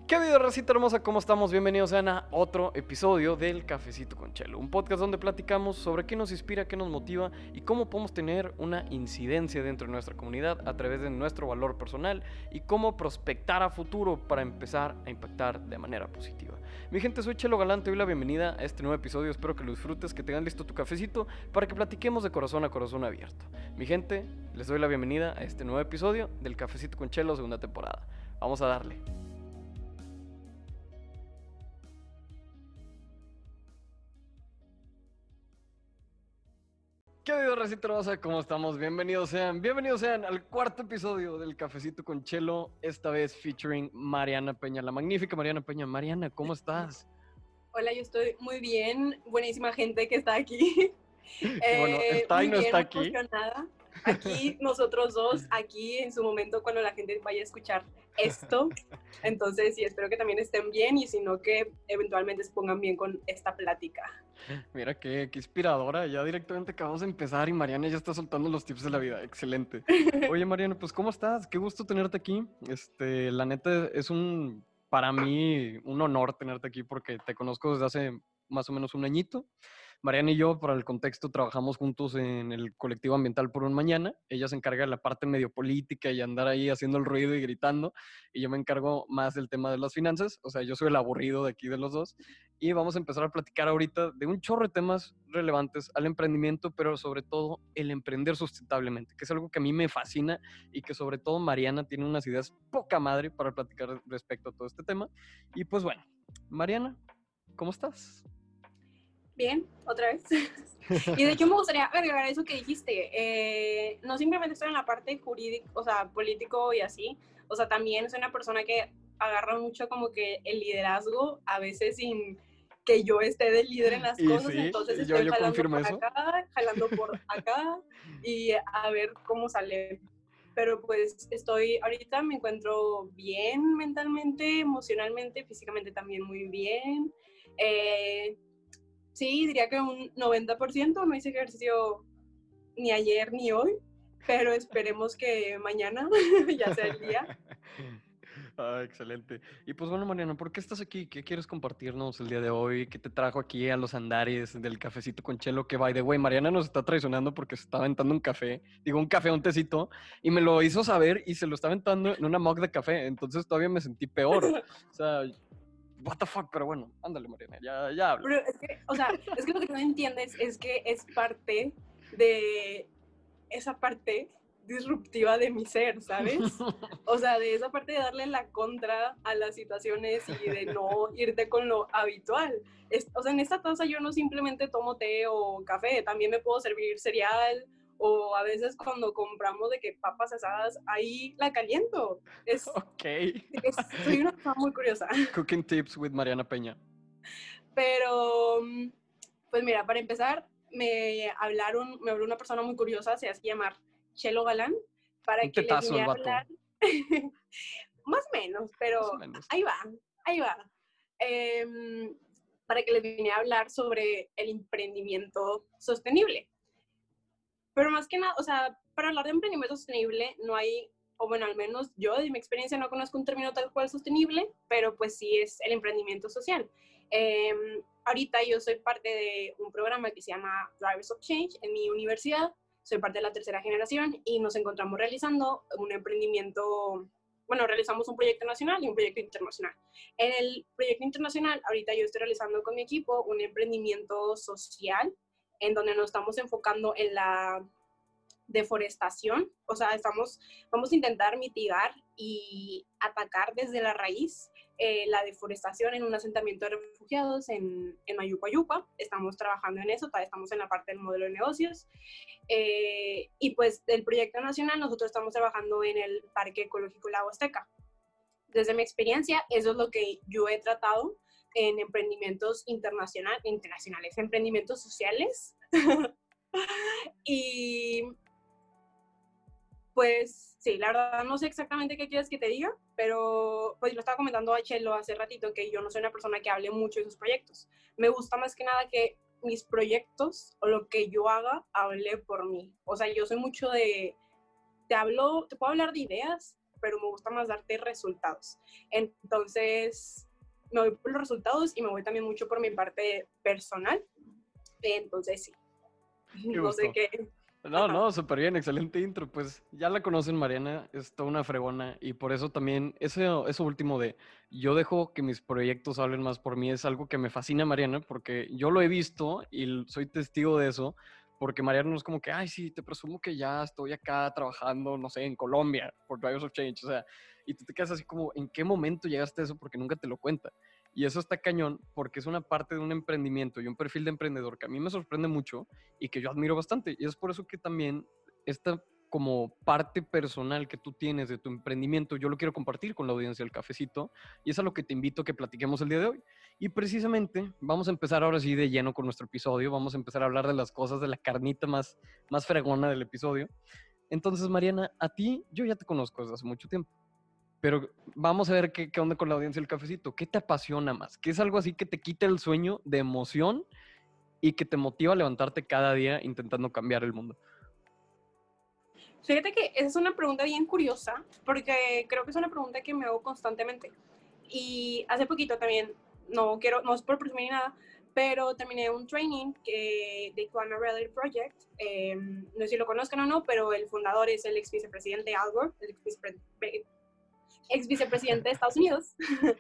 ¿Qué ha habido, racita hermosa? ¿Cómo estamos? Bienvenidos sean a otro episodio del Cafecito con Chelo, un podcast donde platicamos sobre qué nos inspira, qué nos motiva y cómo podemos tener una incidencia dentro de nuestra comunidad a través de nuestro valor personal y cómo prospectar a futuro para empezar a impactar de manera positiva. Mi gente, soy Chelo Galán, te doy la bienvenida a este nuevo episodio, espero que lo disfrutes, que tengan listo tu cafecito para que platiquemos de corazón a corazón abierto. Mi gente, les doy la bienvenida a este nuevo episodio del Cafecito con Chelo, segunda temporada. Vamos a darle. ¿Qué ha habido, racita hermosa? ¿Cómo estamos? Bienvenidos sean al cuarto episodio del Cafecito con Chelo, esta vez featuring Mariana Peña, la magnífica Mariana Peña. Mariana, ¿cómo estás? Hola, yo estoy muy bien, buenísima gente que está aquí. Bueno, está Muy y no bien, está muy aquí. emocionada. Aquí, nosotros dos, aquí en su momento cuando la gente vaya a escuchar esto. Entonces, sí, espero que también estén bien y si no, que eventualmente se pongan bien con esta plática. Mira qué inspiradora, ya directamente acabamos de empezar y Mariana ya está soltando los tips de la vida, excelente. Oye Mariana, pues ¿cómo estás? Qué gusto tenerte aquí. La neta es para mí un honor tenerte aquí porque te conozco desde hace más o menos un añito. Mariana y yo, para el contexto, trabajamos juntos en el colectivo ambiental Por un Mañana. Ella se encarga de la parte medio política y andar ahí haciendo el ruido y gritando, y yo me encargo más del tema de las finanzas. O sea, yo soy el aburrido de aquí de los dos. Y vamos a empezar a platicar ahorita de un chorro de temas relevantes al emprendimiento, pero sobre todo el emprender sustentablemente, que es algo que a mí me fascina y que sobre todo Mariana tiene unas ideas poca madre para platicar respecto a todo este tema. Y pues bueno, Mariana, ¿cómo estás? Bien, otra vez. Y de hecho me gustaría agregar eso que dijiste. No simplemente estoy en la parte jurídica, o sea, político y así. O sea, también soy una persona que agarra mucho como que el liderazgo, a veces sin que yo esté de líder en las Y cosas. sí, Entonces yo estoy jalando confirmo por eso. acá, jalando por acá y a ver cómo sale. Pero pues ahorita me encuentro bien mentalmente, emocionalmente, físicamente también muy bien. Sí, diría que un 90%. No hice ejercicio ni ayer ni hoy, pero esperemos que mañana ya sea el día. Excelente. Y pues bueno, Mariana, ¿por qué estás aquí? ¿Qué quieres compartirnos el día de hoy? ¿Qué te trajo aquí a los andares del Cafecito con Chelo? Que by the way, Mariana nos está traicionando porque se está aventando un café, un tecito, y me lo hizo saber y se lo está aventando en una mug de café, entonces todavía me sentí peor. O sea, what the fuck, pero bueno, ándale, Mariana, ya habla. Pero es que, o sea, es que lo que no entiendes es que es parte de esa parte disruptiva de mi ser, ¿sabes? O sea, de esa parte de darle la contra a las situaciones y de no irte con lo habitual. O sea, en esta taza yo no simplemente tomo té o café, también me puedo servir cereal o a veces cuando compramos de que papas asadas, ahí la caliento. Ok. Soy una persona muy curiosa. Cooking tips with Mariana Peña. Pero, pues mira, para empezar, me habló una persona muy curiosa, se hace llamar Chelo Galán, para Un que les tetazo vine el a vato. hablar, más o menos, Más o pero menos. ahí va. Para que les vine a hablar sobre el emprendimiento sostenible. Pero más que nada, o sea, para hablar de emprendimiento sostenible no hay, o bueno, al menos yo de mi experiencia no conozco un término tal cual sostenible, pero pues sí es el emprendimiento social. Ahorita yo soy parte de un programa que se llama Drivers of Change en mi universidad, soy parte de la tercera generación y nos encontramos realizando un emprendimiento, bueno, realizamos un proyecto nacional y un proyecto internacional. En el proyecto internacional, ahorita yo estoy realizando con mi equipo un emprendimiento social en donde nos estamos enfocando en la deforestación, o sea, vamos a intentar mitigar y atacar desde la raíz la deforestación en un asentamiento de refugiados en Mayupa. Estamos trabajando en eso, todavía estamos en la parte del modelo de negocios. Y pues del proyecto nacional nosotros estamos trabajando en el Parque Ecológico La Huasteca. Desde mi experiencia, eso es lo que yo he tratado en emprendimientos internacionales, emprendimientos sociales. Y pues sí, la verdad no sé exactamente qué quieres que te diga, pero pues lo estaba comentando a Chelo hace ratito que yo no soy una persona que hable mucho de sus proyectos. Me gusta más que nada que mis proyectos o lo que yo haga hable por mí. O sea, yo soy mucho te puedo hablar de ideas, pero me gusta más darte resultados. Entonces, me voy por los resultados y me voy también mucho por mi parte personal. Entonces, sí, Qué no sé gusto. qué. No, Ajá. no, súper bien, excelente intro. Pues ya la conocen, Mariana, es toda una fregona y por eso también, eso último de yo dejo que mis proyectos hablen más por mí es algo que me fascina, Mariana, porque yo lo he visto y soy testigo de eso, porque Mariana no es como que, ay, sí, te presumo que ya estoy acá trabajando, no sé, en Colombia, por Drivers of Change, o sea, y tú te quedas así como, ¿en qué momento llegaste a eso? Porque nunca te lo cuenta. Y eso está cañón porque es una parte de un emprendimiento y un perfil de emprendedor que a mí me sorprende mucho y que yo admiro bastante. Y es por eso que también esta como parte personal que tú tienes de tu emprendimiento, yo lo quiero compartir con la audiencia del cafecito y es a lo que te invito a que platiquemos el día de hoy. Y precisamente vamos a empezar ahora sí de lleno con nuestro episodio, vamos a empezar a hablar de las cosas, de la carnita más fregona del episodio. Entonces, Mariana, a ti yo ya te conozco desde hace mucho tiempo. Pero vamos a ver qué onda con la audiencia del cafecito. ¿Qué te apasiona más? ¿Qué es algo así que te quita el sueño de emoción y que te motiva a levantarte cada día intentando cambiar el mundo? Fíjate que esa es una pregunta bien curiosa, porque creo que es una pregunta que me hago constantemente. Y hace poquito también, no es por presumir ni nada, pero terminé un training de Climate Related Project. No sé si lo conozcan o no, pero el fundador es el ex vicepresidente Al Gore, el ex vicepresidente de Estados Unidos.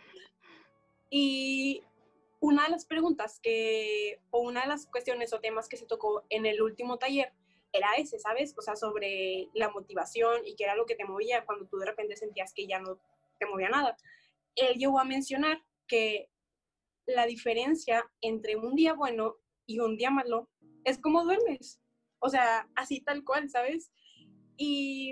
Y una de las preguntas o una de las cuestiones o temas que se tocó en el último taller era ese, ¿sabes? O sea, sobre la motivación y qué era lo que te movía cuando tú de repente sentías que ya no te movía nada. Él llegó a mencionar que la diferencia entre un día bueno y un día malo es cómo duermes. O sea, así tal cual, ¿sabes? Y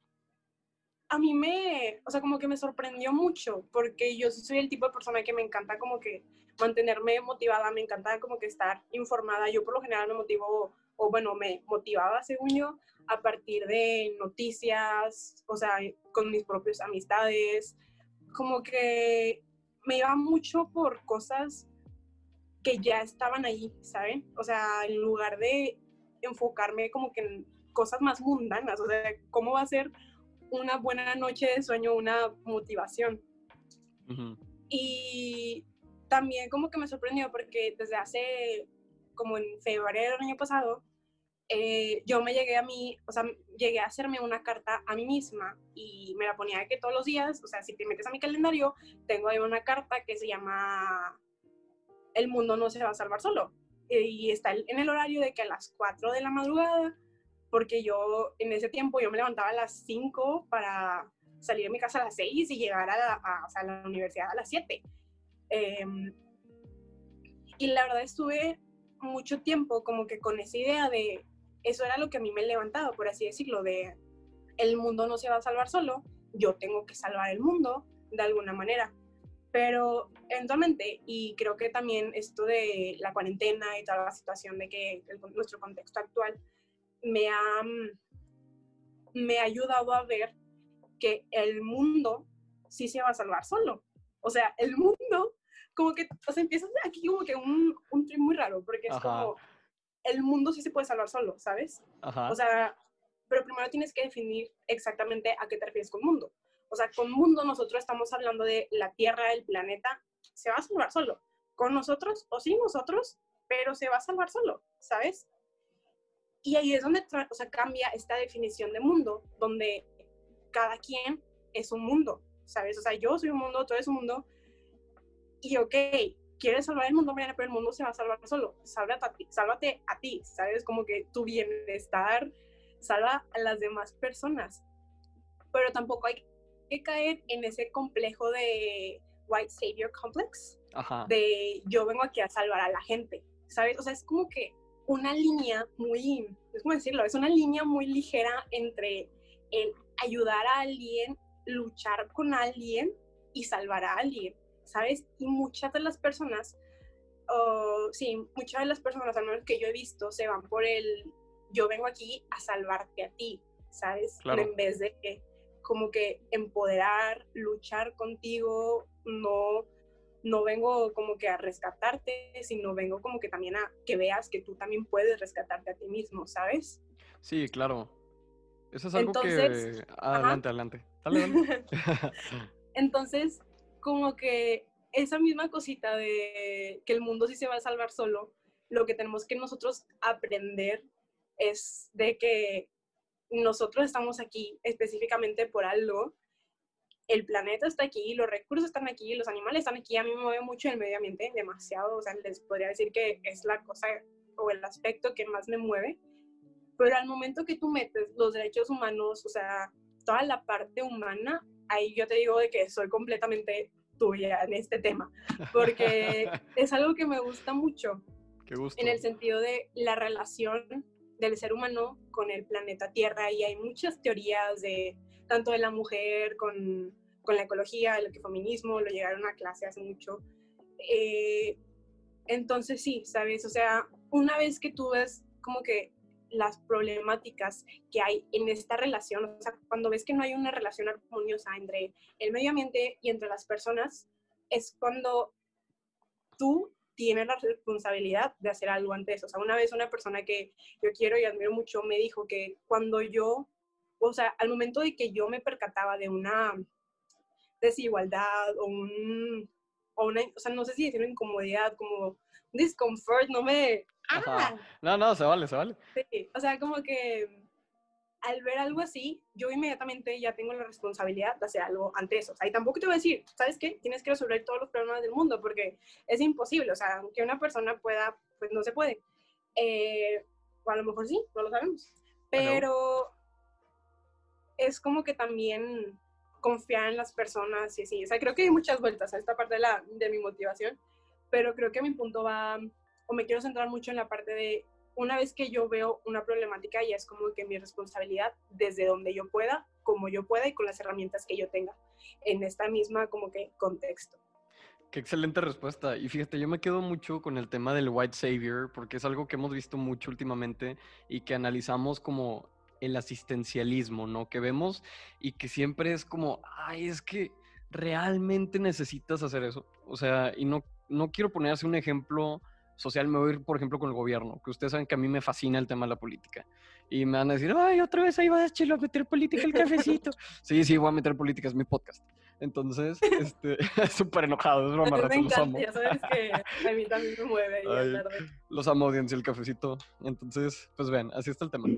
a mí o sea, como que me sorprendió mucho, porque yo sí soy el tipo de persona que me encanta como que mantenerme motivada, me encanta como que estar informada. Yo por lo general me motivo, o bueno, me motivaba, según yo, a partir de noticias, o sea, con mis propias amistades, como que me iba mucho por cosas que ya estaban ahí, ¿saben? O sea, en lugar de enfocarme como que en cosas más mundanas, o sea, ¿cómo va a ser una buena noche de sueño, una motivación? Ujú. Y también como que me sorprendió porque desde hace como en febrero del año pasado, yo me llegué a mí, o sea, llegué a hacerme una carta a mí misma y me la ponía de que todos los días, o sea, si te metes a mi calendario, tengo ahí una carta que se llama El mundo no se va a salvar solo. Y está en el horario de que a las 4 de la madrugada, porque yo en ese tiempo yo me levantaba a las 5 para salir de mi casa a las 6 y llegar o sea, a la universidad a las 7. Eh, y la verdad estuve mucho tiempo como que con esa idea de eso era lo que a mí me levantaba, por así decirlo, de el mundo no se va a salvar solo, yo tengo que salvar el mundo de alguna manera. Pero eventualmente, y creo que también esto de la cuarentena y toda la situación de que nuestro contexto actual me ha, me ha ayudado a ver que el mundo sí se va a salvar solo. O sea, el mundo, como que, o sea, empiezas aquí como que un trip muy raro, porque es Ajá, como, el mundo sí se puede salvar solo, ¿sabes? O ajá. sea, pero primero tienes que definir exactamente a qué te refieres con mundo. O sea, con mundo nosotros estamos hablando de la Tierra, el planeta, se va a salvar solo. Con nosotros o sin nosotros, pero se va a salvar solo, ¿sabes? Y ahí es donde o sea, cambia esta definición de mundo, donde cada quien es un mundo, ¿sabes? O sea, yo soy un mundo, tú eres un mundo, y ok, quieres salvar el mundo, Mariana, pero el mundo se va a salvar solo. Sálvate a ti, ¿sabes? Como que tu bienestar salva a las demás personas. Pero tampoco hay que caer en ese complejo de white savior complex, Ajá. de yo vengo aquí a salvar a la gente, ¿sabes? O sea, es como que una línea muy, es como decirlo, es una línea muy ligera entre el ayudar a alguien, luchar con alguien y salvar a alguien, ¿sabes? Y muchas de las personas, sí, muchas de las personas, al menos que yo he visto, se van por el yo vengo aquí a salvarte a ti, ¿sabes? Claro. En vez de como que empoderar, luchar contigo, no vengo como que a rescatarte, sino vengo como que también a que veas que tú también puedes rescatarte a ti mismo, ¿sabes? Sí, claro. Eso es algo Entonces, que... ajá, Adelante, adelante. Dale, dale. Entonces, como que esa misma cosita de que el mundo sí se va a salvar solo, lo que tenemos que nosotros aprender es de que nosotros estamos aquí específicamente por algo, el planeta está aquí, los recursos están aquí, los animales están aquí, a mí me mueve mucho el medio ambiente, demasiado, o sea, les podría decir que es la cosa o el aspecto que más me mueve, pero al momento que tú metes los derechos humanos, o sea, toda la parte humana, ahí yo te digo de que soy completamente tuya en este tema, porque es algo que me gusta mucho. Qué gusto. En el sentido de la relación del ser humano con el planeta Tierra, y hay muchas teorías de tanto de la mujer con la ecología, el ecofeminismo, lo llegaron a clase hace mucho. Entonces sí, ¿sabes? O sea, una vez que tú ves como que las problemáticas que hay en esta relación, o sea, cuando ves que no hay una relación armoniosa entre el medio ambiente y entre las personas, es cuando tú tienes la responsabilidad de hacer algo ante eso. O sea, una vez una persona que yo quiero y admiro mucho me dijo que cuando yo, o sea, al momento de que yo me percataba de una desigualdad o sea, no sé si decir una incomodidad, como un discomfort, no me... Ajá. No, se vale, se vale. Sí, o sea, como que al ver algo así, yo inmediatamente ya tengo la responsabilidad de hacer algo ante eso. O sea, y tampoco te voy a decir, ¿sabes qué? Tienes que resolver todos los problemas del mundo, porque es imposible. O sea, aunque una persona pueda, pues no se puede. O a lo mejor sí, no lo sabemos. Pero es como que también confiar en las personas y así. O sea, creo que hay muchas vueltas a esta parte de mi motivación, pero creo que mi punto va, o me quiero centrar mucho en la parte de una vez que yo veo una problemática, ya es como que mi responsabilidad desde donde yo pueda, como yo pueda y con las herramientas que yo tenga en esta misma como que contexto. Qué excelente respuesta. Y fíjate, yo me quedo mucho con el tema del white savior, porque es algo que hemos visto mucho últimamente y que analizamos como el asistencialismo, ¿no? Que vemos y que siempre es como, ay, es que realmente necesitas hacer eso. O sea, y no quiero poner así un ejemplo social, me voy a ir, por ejemplo, con el gobierno, que ustedes saben que a mí me fascina el tema de la política. Y me van a decir, ay, otra vez ahí vas, Chilo, a meter política el cafecito. Sí, voy a meter política, es mi podcast. Entonces, súper enojado, es broma, A mí me rato, los encanta, amo. ya sabes que a mí también me mueve ahí Ay, hablar de... los amo, audiencia, el cafecito. Entonces, pues ven, así está el tema.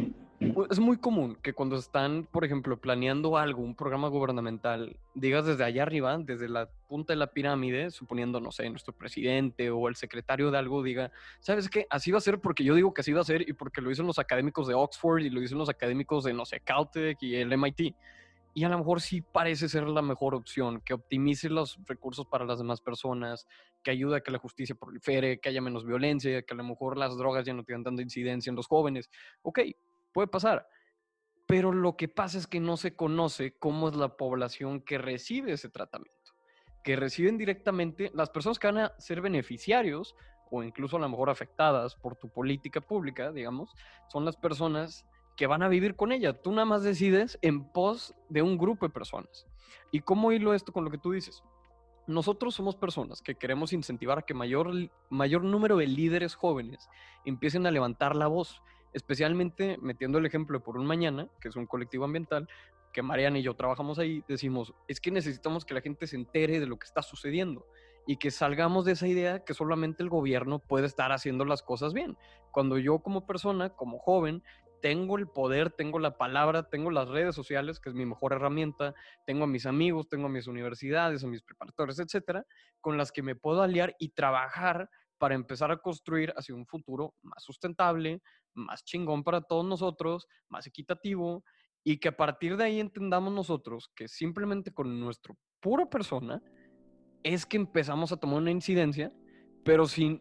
Es muy común que cuando están, por ejemplo, planeando algo, un programa gubernamental, digas desde allá arriba, desde la punta de la pirámide, suponiendo, no sé, nuestro presidente o el secretario de algo, diga, ¿sabes qué? Así va a ser porque yo digo que así va a ser y porque lo dicen los académicos de Oxford y lo dicen los académicos de, no sé, Caltech y el MIT. Y a lo mejor sí parece ser la mejor opción, que optimice los recursos para las demás personas, que ayude a que la justicia prolifere, que haya menos violencia, que a lo mejor las drogas ya no tengan tanta incidencia en los jóvenes. Ok, puede pasar, pero lo que pasa es que no se conoce cómo es la población que recibe ese tratamiento, que reciben directamente las personas que van a ser beneficiarios o incluso a lo mejor afectadas por tu política pública, digamos, son las personas que van a vivir con ella. Tú nada más decides en pos de un grupo de personas. ¿Y cómo hilo esto con lo que tú dices? Nosotros somos personas que queremos incentivar a que mayor número de líderes jóvenes empiecen a levantar la voz, especialmente metiendo el ejemplo de Por un Mañana, que es un colectivo ambiental, que Mariana y yo trabajamos ahí, decimos, es que necesitamos que la gente se entere de lo que está sucediendo y que salgamos de esa idea que solamente el gobierno puede estar haciendo las cosas bien. Cuando yo como persona, como joven, tengo el poder, tengo la palabra, tengo las redes sociales, que es mi mejor herramienta, tengo a mis amigos, tengo a mis universidades, a mis preparatorios, etcétera, con las que me puedo aliar y trabajar para empezar a construir hacia un futuro más sustentable, más chingón para todos nosotros, más equitativo, y que a partir de ahí entendamos nosotros que simplemente con nuestra pura persona es que empezamos a tomar una incidencia, pero si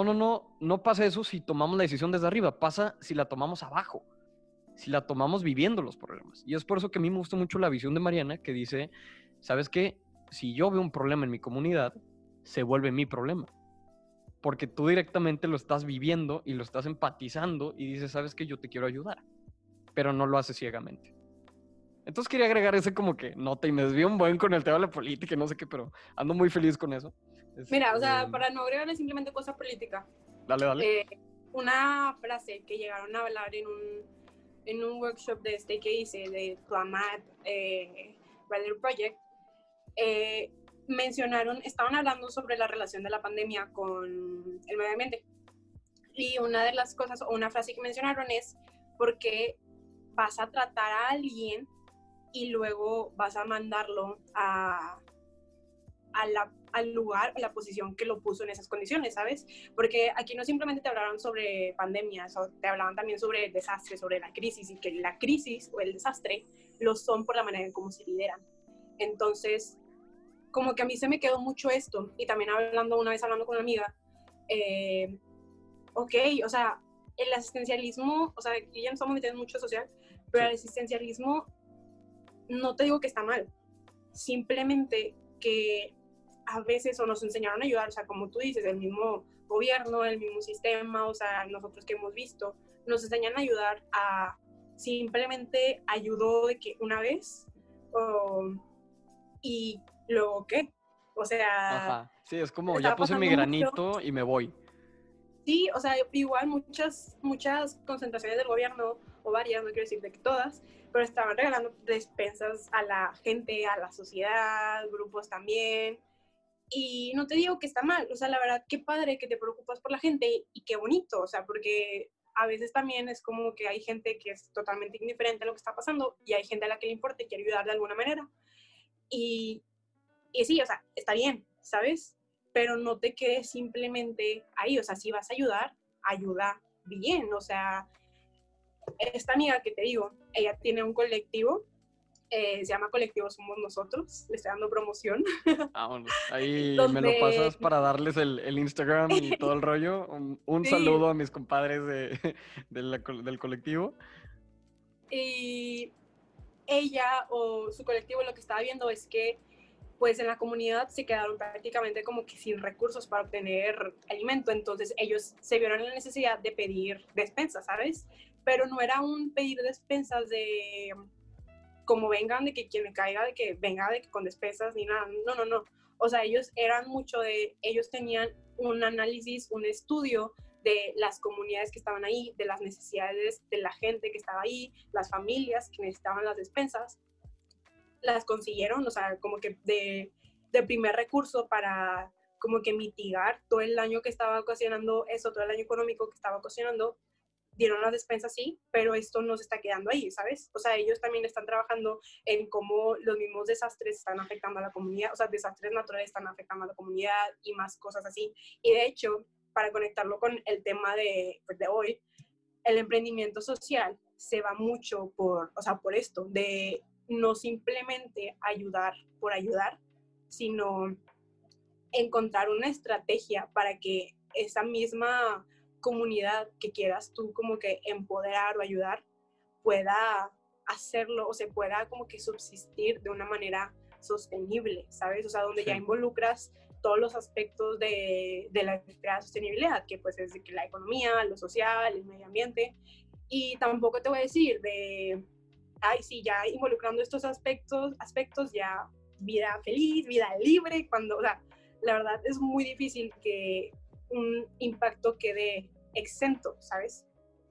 no pasa eso si tomamos la decisión desde arriba, pasa si la tomamos abajo, si la tomamos viviendo los problemas. Y es por eso que a mí me gusta mucho la visión de Mariana, que dice, ¿sabes qué? Si yo veo un problema en mi comunidad, se vuelve mi problema. Porque tú directamente lo estás viviendo y lo estás empatizando y dices, ¿sabes qué? Yo te quiero ayudar. Pero no lo haces ciegamente. Entonces quería agregar ese como que nota y me desvío un buen con el tema de la política y no sé qué, pero ando muy feliz con eso. Mira, o sea, para no agregarle simplemente cosa política. Dale. Una frase que llegaron a hablar en un workshop de este que hice, de Climate Weather Project, estaban hablando sobre la relación de la pandemia con el medio ambiente. Y una de las cosas, o una frase que mencionaron es, ¿por qué vas a tratar a alguien y luego vas a mandarlo al lugar, a la posición que lo puso en esas condiciones, ¿sabes? Porque aquí no simplemente te hablaron sobre pandemias, te hablaban también sobre el desastre, sobre la crisis, y que la crisis o el desastre lo son por la manera en cómo se lideran. Entonces, como que a mí se me quedó mucho esto, y también una vez hablando con una amiga, ok, o sea, el asistencialismo, o sea, aquí ya no estamos metiendo mucho social, pero el asistencialismo no te digo que está mal, simplemente que a veces o nos enseñaron a ayudar, o sea, como tú dices, el mismo gobierno, el mismo sistema, o sea, nosotros que hemos visto, nos enseñan a ayudar a simplemente ayudó de que una vez y luego qué, o sea, Ajá, sí, es como ya estaba puse mi pasando mucho. granito y me voy. Sí, o sea, igual muchas concentraciones del gobierno, o varias, no quiero decir de que todas, pero estaban regalando despensas a la gente, a la sociedad, grupos también. Y no te digo que está mal, o sea, la verdad, qué padre que te preocupas por la gente y qué bonito, o sea, porque a veces también es como que hay gente que es totalmente indiferente a lo que está pasando y hay gente a la que le importa y quiere ayudar de alguna manera. Y, y sí, o sea, está bien, ¿sabes? Pero no te quedes simplemente ahí, o sea, si vas a ayudar, ayuda bien, o sea, esta amiga que te digo, ella tiene un colectivo, se llama Colectivo Somos Nosotros, le estoy dando promoción, Vámonos. Ahí me lo donde pasas para darles el Instagram y todo el rollo. Un sí, saludo a mis compadres del colectivo. y ella o su colectivo lo que estaba viendo es que pues en la comunidad se quedaron prácticamente como que sin recursos para obtener alimento, entonces ellos se vieron en la necesidad de pedir despensas, ¿sabes? Pero no era un pedir despensas de como vengan, de que quien me caiga, de que venga de que con despensas ni nada, no, no, no. O sea, ellos eran mucho de, ellos tenían un análisis, un estudio de las comunidades que estaban ahí, de las necesidades de la gente que estaba ahí, las familias que necesitaban las despensas, las consiguieron, o sea, como que de primer recurso para como que mitigar todo el daño que estaba ocasionando eso, todo el daño económico que estaba ocasionando, dieron las despensas, sí, pero esto no se está quedando ahí, ¿sabes? O sea, ellos también están trabajando en cómo los mismos desastres están afectando a la comunidad, o sea, desastres naturales están afectando a la comunidad y más cosas así. Y de hecho, para conectarlo con el tema de hoy, el emprendimiento social se va mucho o sea, por esto, de no simplemente ayudar por ayudar, sino encontrar una estrategia para que esa misma comunidad que quieras tú como que empoderar o ayudar pueda hacerlo o se pueda como que subsistir de una manera sostenible, ¿sabes? O sea, donde ya Sí. involucras todos los aspectos de la sostenibilidad, que pues es de que la economía, lo social, el medio ambiente, y tampoco te voy a decir de, ay, sí, ya involucrando estos aspectos ya vida feliz, vida libre, cuando, o sea, la verdad es muy difícil que un impacto quede exento, ¿sabes?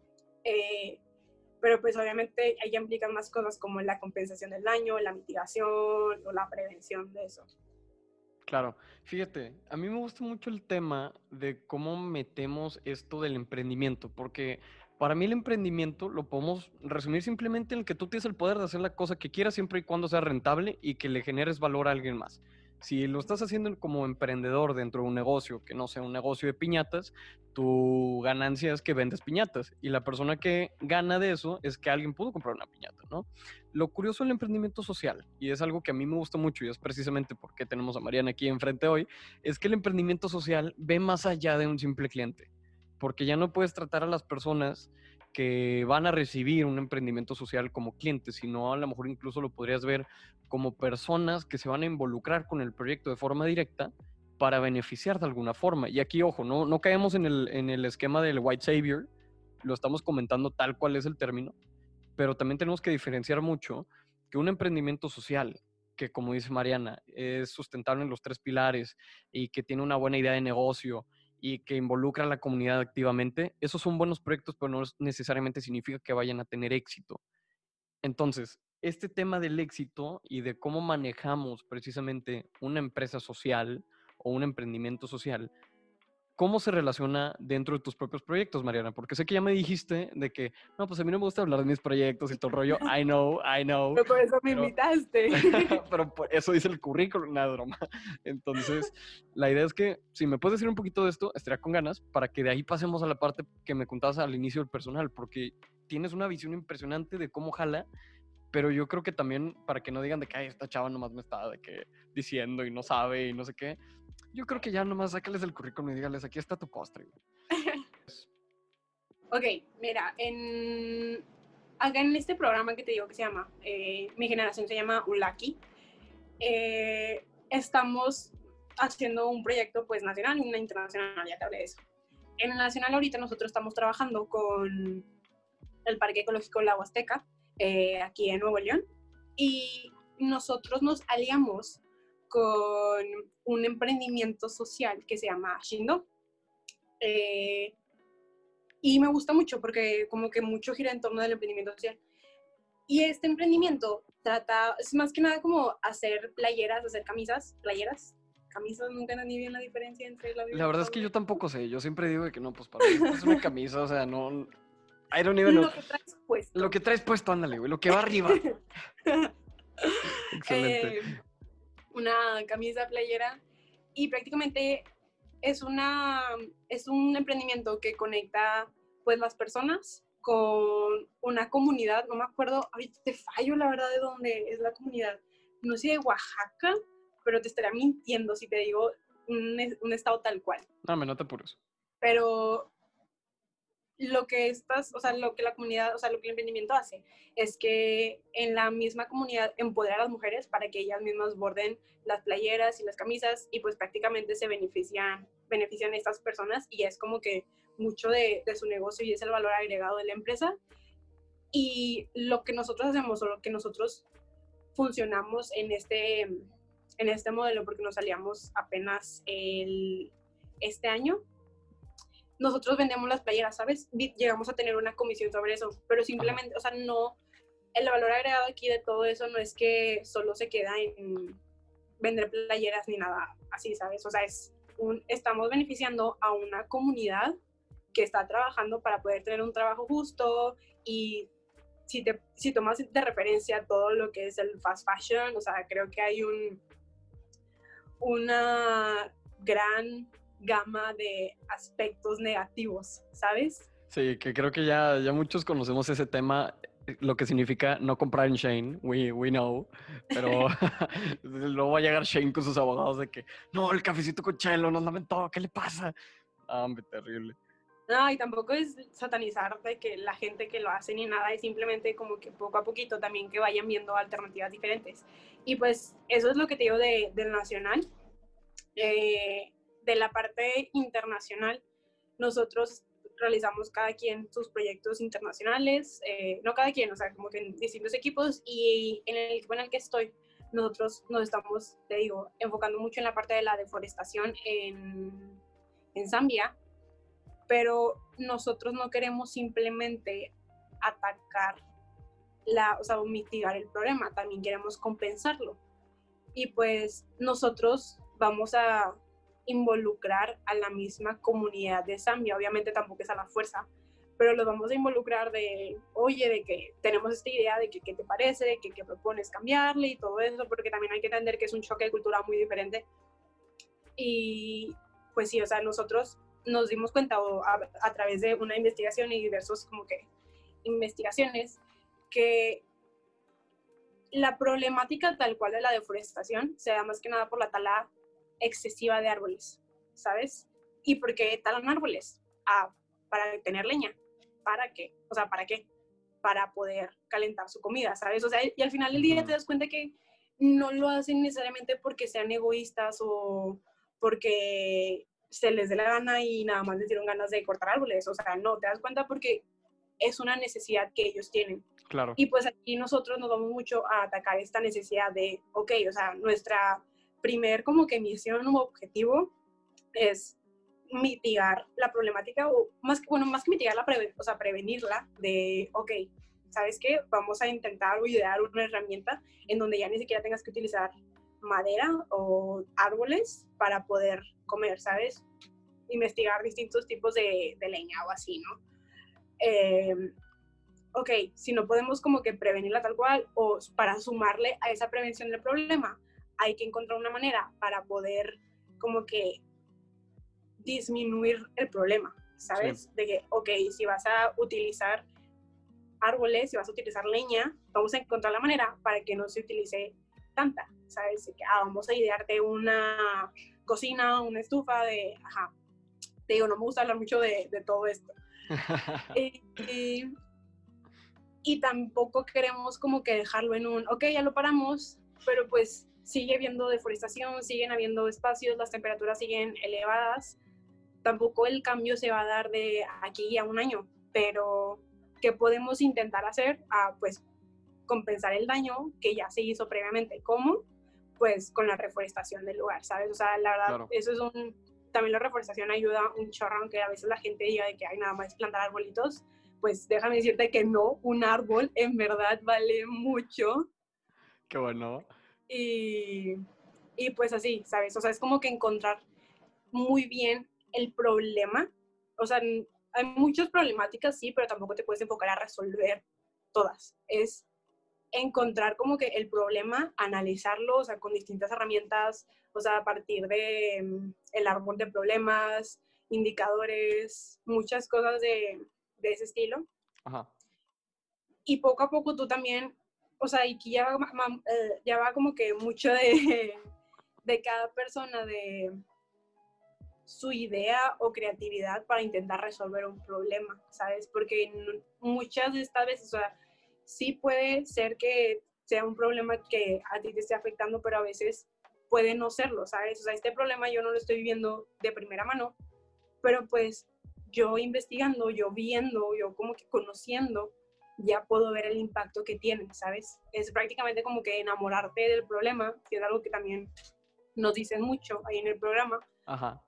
Pero pues obviamente ahí implican más cosas como la compensación del daño, la mitigación o la prevención de eso. Claro, fíjate, a mí me gusta mucho el tema de cómo metemos esto del emprendimiento, porque para mí el emprendimiento lo podemos resumir simplemente en el que tú tienes el poder de hacer la cosa que quieras siempre y cuando sea rentable y que le generes valor a alguien más. Si lo estás haciendo como emprendedor dentro de un negocio, que no sea un negocio de piñatas, tu ganancia es que vendes piñatas y la persona que gana de eso es que alguien pudo comprar una piñata, ¿no? Lo curioso del emprendimiento social, y es algo que a mí me gusta mucho, y es precisamente porque tenemos a Mariana aquí enfrente hoy, es que el emprendimiento social ve más allá de un simple cliente, porque ya no puedes tratar a las personas que van a recibir un emprendimiento social como clientes, sino a lo mejor incluso lo podrías ver como personas que se van a involucrar con el proyecto de forma directa para beneficiar de alguna forma. Y aquí, ojo, no caemos en el esquema del white savior, lo estamos comentando tal cual es el término, pero también tenemos que diferenciar mucho que un emprendimiento social, que como dice Mariana, es sustentable en los tres pilares y que tiene una buena idea de negocio y que involucra a la comunidad activamente, esos son buenos proyectos, pero no necesariamente significa que vayan a tener éxito. Entonces, este tema del éxito y de cómo manejamos precisamente una empresa social o un emprendimiento social, ¿cómo se relaciona dentro de tus propios proyectos, Mariana? Porque sé que ya me dijiste de que, no, pues a mí no me gusta hablar de mis proyectos y todo el rollo. I know, Pero por eso me pero, invitaste. pero eso dice el currículum, nada, broma. Entonces, la idea es que si me puedes decir un poquito de esto, estaría con ganas para que de ahí pasemos a la parte que me contabas al inicio del personal, porque tienes una visión impresionante de cómo jala, pero yo creo que también para que no digan de que, ay, esta chava nomás me está de que diciendo y no sabe y no sé qué, yo creo que ya nomás sácales el currículum y dígales, aquí está tu postre. Ok, mira, acá en este programa que te digo que se llama, mi generación se llama Ulaki, estamos haciendo un proyecto pues nacional y una internacional, ya te hablé de eso. En el nacional ahorita nosotros estamos trabajando con el Parque Ecológico La Huasteca, aquí en Nuevo León, y nosotros nos aliamos con un emprendimiento social que se llama Shindo. Y me gusta mucho porque como que mucho gira en torno del emprendimiento social. Y este emprendimiento trata, es más que nada como hacer playeras, hacer playeras, camisas, nunca entendí bien la diferencia entre la La verdad es que yo tampoco sé, yo siempre digo que no, pues para mí esto es una camisa, o sea, no, I don't even know. Lo que traes puesto. Lo que traes puesto, ándale, güey, lo que va arriba. Excelente. Una camisa, playera, y prácticamente es un emprendimiento que conecta pues las personas con una comunidad, no me acuerdo, ahorita te fallo la verdad de dónde es la comunidad, no sé si de Oaxaca, pero te estaría mintiendo si te digo un estado tal cual. No, me no te apures. Pero o sea, lo que la comunidad, o sea, lo que el emprendimiento hace es que en la misma comunidad empodera a las mujeres para que ellas mismas borden las playeras y las camisas y pues prácticamente se benefician estas personas y es como que mucho de su negocio y es el valor agregado de la empresa. Y lo que nosotros hacemos o lo que nosotros funcionamos en este modelo, porque nos aliamos apenas este año, nosotros vendemos las playeras, ¿sabes? Llegamos a tener una comisión sobre eso, pero simplemente, o sea, no, el valor agregado aquí de todo eso no es que solo se queda en vender playeras ni nada así, ¿sabes? O sea, estamos beneficiando a una comunidad que está trabajando para poder tener un trabajo justo y si tomas de referencia todo lo que es el fast fashion, o sea, creo que hay una gran gama de aspectos negativos, ¿sabes? Sí, que creo que ya muchos conocemos ese tema, lo que significa no comprar en Shane, we know, pero luego va a llegar Shane con sus abogados de que, no, el cafecito con chelo nos lamentó, ¿qué le pasa? Ah, hombre, terrible. No, y tampoco es satanizar de que la gente que lo hace ni nada, es simplemente como que poco a poquito también que vayan viendo alternativas diferentes. Y pues eso es lo que te digo del nacional. De la parte internacional, nosotros realizamos cada quien sus proyectos internacionales, no cada quien, o sea, como que en distintos equipos, y en el equipo en el que estoy, nosotros nos estamos, te digo, enfocando mucho en la parte de la deforestación en Zambia, pero nosotros no queremos simplemente atacar o sea, mitigar el problema, también queremos compensarlo. Y pues nosotros vamos a involucrar a la misma comunidad de Zambia, obviamente tampoco es a la fuerza, pero los vamos a involucrar de, oye, de que tenemos esta idea de que qué te parece, de que qué propones cambiarle y todo eso, porque también hay que entender que es un choque de cultura muy diferente. Y pues sí, o sea, nosotros nos dimos cuenta a través de una investigación y diversos como que investigaciones que la problemática tal cual de la deforestación se da más que nada por la tala excesiva de árboles, ¿sabes? ¿Y por qué talan árboles? Para tener leña. ¿Para qué? O sea, ¿para qué? Para poder calentar su comida, ¿sabes? O sea, y al final del día te das cuenta que no lo hacen necesariamente porque sean egoístas o porque se les dé la gana y nada más les dieron ganas de cortar árboles. O sea, no, te das cuenta porque es una necesidad que ellos tienen. Claro. Y pues aquí nosotros nos vamos mucho a atacar esta necesidad de, o sea, nuestra primer como que misión o objetivo es mitigar la problemática, o más que mitigarla, o sea, prevenirla de, ok, ¿sabes qué? Vamos a intentar o idear una herramienta en donde ya ni siquiera tengas que utilizar madera o árboles para poder comer, ¿sabes? Investigar distintos tipos de leña o así, ¿no? Ok, si no podemos como que prevenirla tal cual, o para sumarle a esa prevención del problema, hay que encontrar una manera para poder como que disminuir el problema, ¿sabes? Sí. De que, ok, si vas a utilizar árboles, si vas a utilizar leña, vamos a encontrar la manera para que no se utilice tanta, ¿sabes? De que, vamos a idearte una cocina, una estufa de, ajá, te digo, no me gusta hablar mucho de todo esto. Y tampoco queremos como que dejarlo en un, ok, ya lo paramos, pero pues sigue habiendo deforestación, siguen habiendo espacios, las temperaturas siguen elevadas, tampoco el cambio se va a dar de aquí a un año, pero ¿qué podemos intentar hacer? Pues compensar el daño que ya se hizo previamente. ¿Cómo? Pues con la reforestación del lugar, ¿sabes? O sea, la verdad, Claro. eso es también la reforestación ayuda un chorro, aunque a veces la gente diga de que hay nada más plantar arbolitos, pues déjame decirte que no, un árbol en verdad vale mucho. Qué bueno. Y pues así, ¿sabes? O sea, es como que encontrar muy bien el problema. O sea, hay muchas problemáticas, sí, pero tampoco te puedes enfocar a resolver todas. Es encontrar como que el problema, analizarlo, o sea, con distintas herramientas, o sea, a partir de el árbol de problemas, indicadores, muchas cosas de ese estilo. Ajá. Y poco a poco tú también, o sea, y aquí ya va como que mucho de cada persona, de su idea o creatividad para intentar resolver un problema, ¿sabes? Porque muchas de estas veces, o sea, sí puede ser que sea un problema que a ti te esté afectando, pero a veces puede no serlo, ¿sabes? O sea, este problema yo no lo estoy viviendo de primera mano, pero pues yo investigando, yo viendo, yo como que conociendo, ya puedo ver el impacto que tiene, ¿sabes? Es prácticamente como que enamorarte del problema, que es algo que también nos dicen mucho ahí en el programa. Ajá.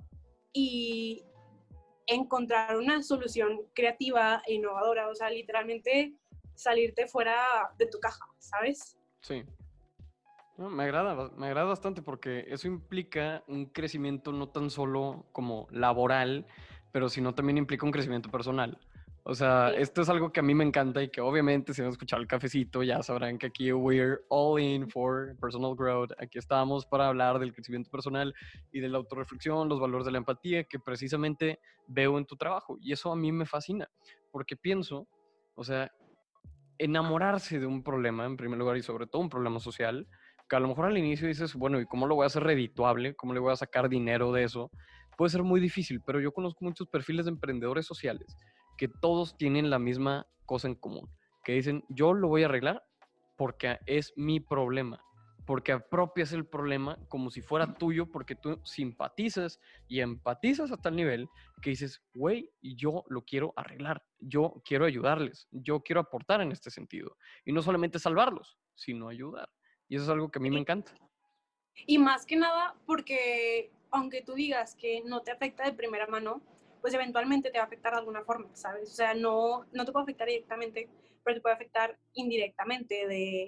Y encontrar una solución creativa e innovadora, o sea, literalmente salirte fuera de tu caja, ¿sabes? Sí. No, me agrada bastante porque eso implica un crecimiento no tan solo como laboral, pero sino también implica un crecimiento personal. O sea, Sí. esto es algo que a mí me encanta y que obviamente si han escuchado el cafecito ya sabrán que aquí we're all in for personal growth. Aquí estamos para hablar del crecimiento personal y de la autorreflexión, los valores de la empatía que precisamente veo en tu trabajo. Y eso a mí me fascina porque pienso, o sea, enamorarse de un problema en primer lugar y sobre todo un problema social, que a lo mejor al inicio dices, bueno, ¿y cómo lo voy a hacer redituable? ¿Cómo le voy a sacar dinero de eso? Puede ser muy difícil, pero yo conozco muchos perfiles de emprendedores sociales que todos tienen la misma cosa en común, que dicen, yo lo voy a arreglar porque es mi problema, porque apropias el problema como si fuera tuyo, porque tú simpatizas y empatizas a tal nivel que dices, güey, yo lo quiero arreglar, yo quiero ayudarles, yo quiero aportar en este sentido. Y no solamente salvarlos, sino ayudar. Y eso es algo que a mí me encanta. Y más que nada porque aunque tú digas que no te afecta de primera mano, pues eventualmente te va a afectar de alguna forma, ¿sabes? O sea, no te puede afectar directamente, pero te puede afectar indirectamente,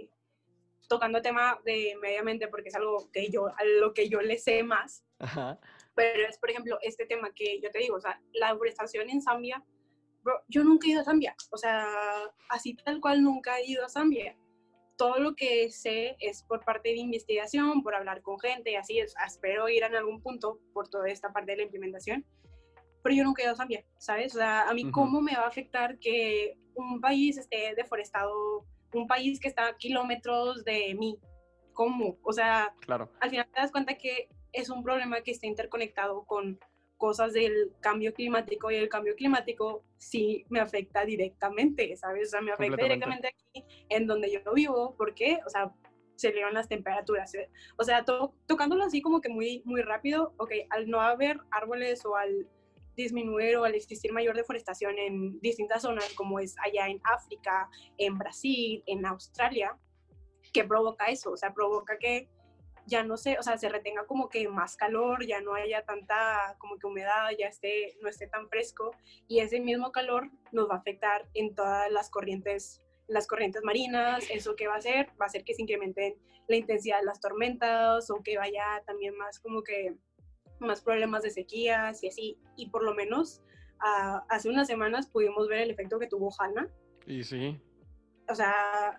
tocando el tema de medio ambiente, porque es algo que a lo que yo le sé más. Ajá. Pero es, por ejemplo, este tema que yo te digo, o sea, la deforestación en Zambia, bro, yo nunca he ido a Zambia, o sea, así tal cual nunca he ido a Zambia. Todo lo que sé es por parte de investigación, por hablar con gente y así, espero ir en algún punto por toda esta parte de la implementación, pero yo nunca he ido a Zambia, ¿sabes? O sea, a mí cómo me va a afectar que un país esté deforestado, un país que está a kilómetros de mí, ¿cómo? O sea, Claro. al final te das cuenta que es un problema que está interconectado con cosas del cambio climático, y el cambio climático sí me afecta directamente, ¿sabes? O sea, me afecta directamente aquí en donde yo vivo, porque, o sea, se elevan las temperaturas. O sea, tocándolo así como que muy, muy rápido, ok, al no haber árboles o al disminuir o al existir mayor deforestación en distintas zonas, como es allá en África, en Brasil, en Australia, ¿qué provoca eso? O sea, provoca que ya no sé, o sea, se retenga como que más calor, ya no haya tanta como que humedad, no esté tan fresco, y ese mismo calor nos va a afectar en todas las corrientes marinas. ¿Eso qué va a hacer? Va a hacer que se incrementen la intensidad de las tormentas, o que vaya también más como que más problemas de sequías y así. Y por lo menos hace unas semanas pudimos ver el efecto que tuvo Hanna. Y sí. O sea,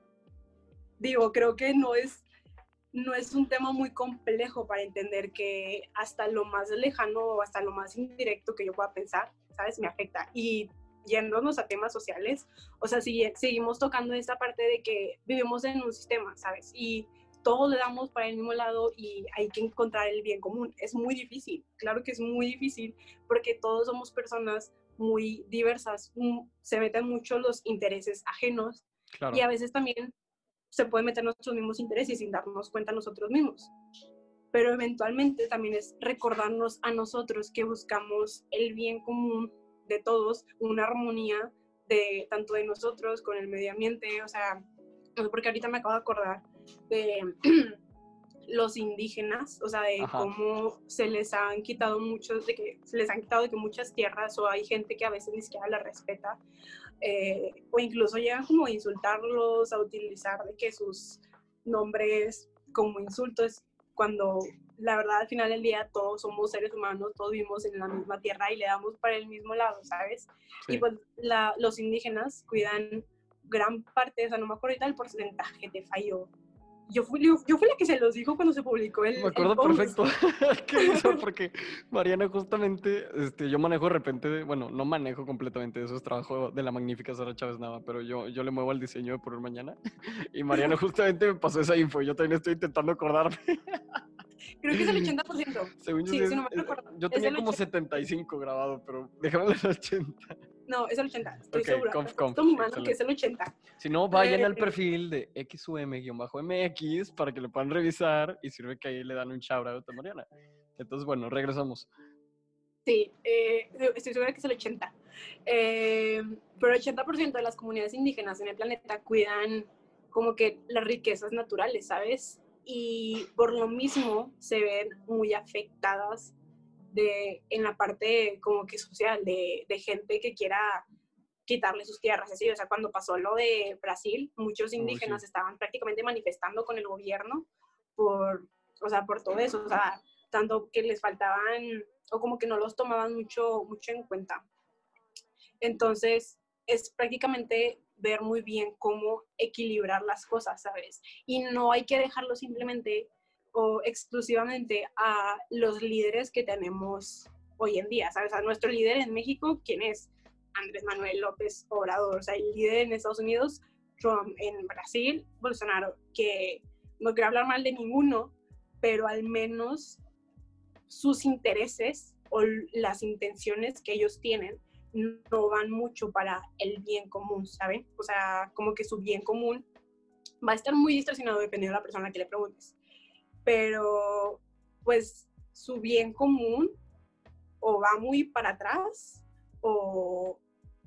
digo, creo que no es un tema muy complejo para entender que hasta lo más lejano o hasta lo más indirecto que yo pueda pensar, ¿sabes? Me afecta. Y yéndonos a temas sociales, o sea, si seguimos tocando esta parte de que vivimos en un sistema, ¿sabes? Y todos le damos para el mismo lado y hay que encontrar el bien común. Es muy difícil, claro que es muy difícil, porque todos somos personas muy diversas, se meten mucho los intereses ajenos, Claro. y a veces también se pueden meter nuestros mismos intereses sin darnos cuenta nosotros mismos. Pero eventualmente también es recordarnos a nosotros que buscamos el bien común de todos, una armonía de tanto de nosotros con el medio ambiente. O sea, porque ahorita me acabo de acordar de los indígenas, o sea, de Ajá. cómo se les han quitado de que muchas tierras, o hay gente que a veces ni siquiera la respeta, o incluso llegan como a insultarlos, a utilizar de que sus nombres como insultos, cuando la verdad al final del día todos somos seres humanos, todos vivimos en la misma tierra y le damos para el mismo lado, ¿sabes? Sí. Y pues los indígenas cuidan gran parte, o sea, no me acuerdo ahorita el porcentaje, te falló. Yo fui la que se los dijo cuando se publicó Me el acuerdo post. perfecto. Qué risa, porque Mariana justamente, yo manejo de repente, bueno, no manejo completamente, eso es trabajo de la magnífica Sara Chávez Nava, pero yo le muevo al diseño de Por el Mañana. Y Mariana justamente me pasó esa info, yo también estoy intentando acordarme. Creo que es el 80%. Según yo, Sí, sí si no me recuerdo. yo Es tenía el como 80%. 75 grabado, pero déjame el 80. No, es el 80, estoy Ok, segura. conf, Te conf, puesto mi mano que excelente. es el 80. Si no, vayan al perfil de XUM-MX para que lo puedan revisar y sirve que ahí le dan un shout out a Mariana. Entonces, bueno, regresamos. Sí, estoy segura que es el 80. Pero el 80% de las comunidades indígenas en el planeta cuidan como que las riquezas naturales, ¿sabes? Y por lo mismo se ven muy afectadas en la parte como que social, de gente que quiera quitarle sus tierras, así. O sea, cuando pasó lo de Brasil, muchos Uy, sí. indígenas estaban prácticamente manifestando con el gobierno por, o sea, por todo eso, o sea, tanto que les faltaban, o como que no los tomaban mucho en cuenta. Entonces, es prácticamente ver muy bien cómo equilibrar las cosas, ¿sabes? Y no hay que dejarlo simplemente o exclusivamente a los líderes que tenemos hoy en día, ¿sabes? A nuestro líder en México, ¿quién es? Andrés Manuel López Obrador. O sea, el líder en Estados Unidos, Trump. En Brasil, Bolsonaro. Que no quiero hablar mal de ninguno, pero al menos sus intereses o las intenciones que ellos tienen no van mucho para el bien común, ¿saben? O sea, como que su bien común va a estar muy distorsionado dependiendo de la persona que le preguntes. Pero, pues, su bien común o va muy para atrás o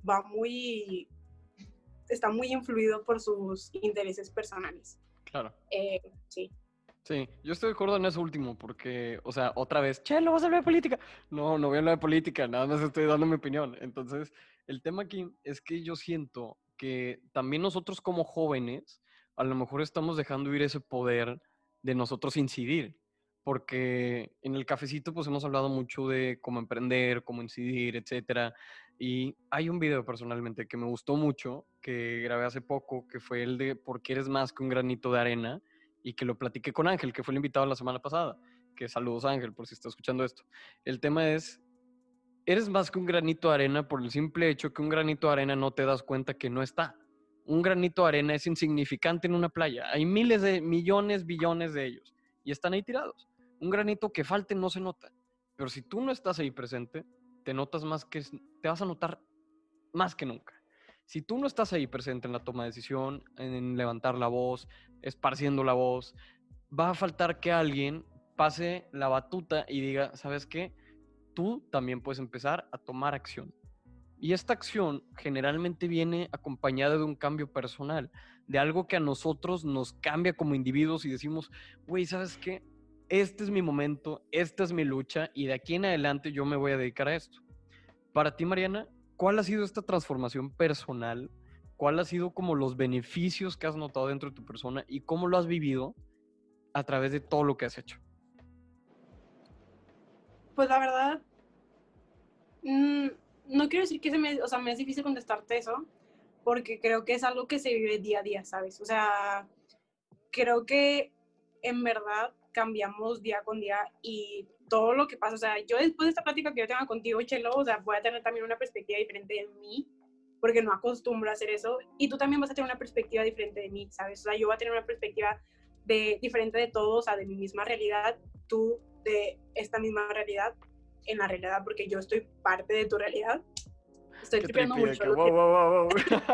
está muy influido por sus intereses personales. Claro. Sí. Sí, yo estoy de acuerdo en eso último, porque, o sea, otra vez, Chelo, vas a hablar de política. No, no voy a hablar de política, nada más estoy dando mi opinión. Entonces, el tema aquí es que yo siento que también nosotros como jóvenes, a lo mejor estamos dejando ir ese poder de nosotros incidir, porque en el cafecito pues hemos hablado mucho de cómo emprender, cómo incidir, etcétera. Y hay un video personalmente que me gustó mucho, que grabé hace poco, que fue el de ¿Por qué eres más que un granito de arena? Y que lo platiqué con Ángel, que fue el invitado la semana pasada. Que saludos Ángel, por si está escuchando esto. El tema es, eres más que un granito de arena por el simple hecho que un granito de arena no te das cuenta que no está. Un granito de arena es insignificante en una playa. Hay miles de millones, billones de ellos. Y están ahí tirados. Un granito que falte no se nota. Pero si tú no estás ahí presente, te notas más que, te vas a notar más que nunca. Si tú no estás ahí presente en la toma de decisión, en levantar la voz, esparciendo la voz, va a faltar que alguien pase la batuta y diga, ¿sabes qué? Tú también puedes empezar a tomar acción. Y esta acción generalmente viene acompañada de un cambio personal, de algo que a nosotros nos cambia como individuos y decimos, güey, ¿sabes qué? Este es mi momento, esta es mi lucha y de aquí en adelante yo me voy a dedicar a esto. Para ti, Mariana, ¿cuál ha sido esta transformación personal? ¿Cuál ha sido como los beneficios que has notado dentro de tu persona y cómo lo has vivido a través de todo lo que has hecho? Pues la verdad, mm, no quiero decir que o sea, me es difícil contestarte eso, porque creo que es algo que se vive día a día, ¿sabes? O sea, creo que en verdad cambiamos día con día y todo lo que pasa, o sea, yo después de esta plática que yo tenga contigo, Chelo, o sea, voy a tener también una perspectiva diferente de mí, porque no acostumbro a hacer eso, y tú también vas a tener una perspectiva diferente de mí, ¿sabes? O sea, yo voy a tener una perspectiva diferente de todo, o sea, de mi misma realidad, tú de esta misma realidad, en la realidad, porque yo estoy parte de tu realidad. Estoy Qué tripeando trippy, mucho, que wow, wow, wow.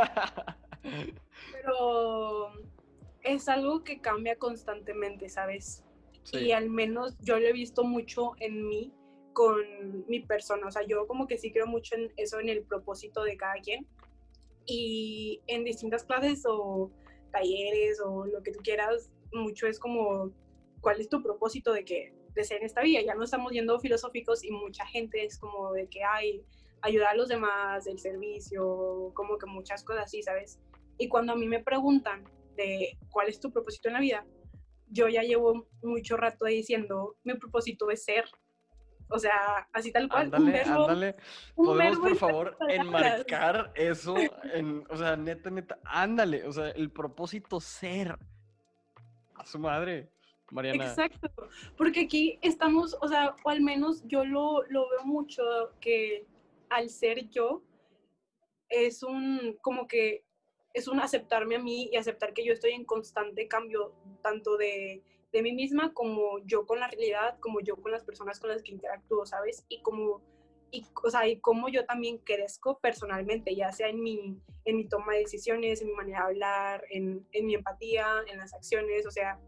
pero es algo que cambia constantemente, ¿sabes? Sí. Y al menos yo lo he visto mucho en mí con mi persona, o sea, yo como que sí creo mucho en eso, en el propósito de cada quien, y en distintas clases o talleres o lo que tú quieras, mucho es como, ¿cuál es tu propósito de ser en esta vida? Ya no estamos yendo filosóficos y mucha gente es como de que hay ayudar a los demás, el servicio, como que muchas cosas así, ¿sabes? Y cuando a mí me preguntan de cuál es tu propósito en la vida, yo ya llevo mucho rato diciendo, mi propósito es ser, o sea, así tal cual, Ándale, ándale. un ¿Podemos, verbo por en favor, palabras. enmarcar eso o sea, neta, neta, ándale, o sea, el propósito ser a su madre, Mariana. Exacto, porque aquí estamos, o sea, o al menos yo lo veo mucho, que al ser yo es como que es un aceptarme a mí y aceptar que yo estoy en constante cambio, tanto de mí misma como yo con la realidad, como yo con las personas con las que interactúo, ¿sabes? O sea, y cómo yo también crezco personalmente, ya sea en mi toma de decisiones, en mi manera de hablar, en mi empatía, en las acciones, o sea,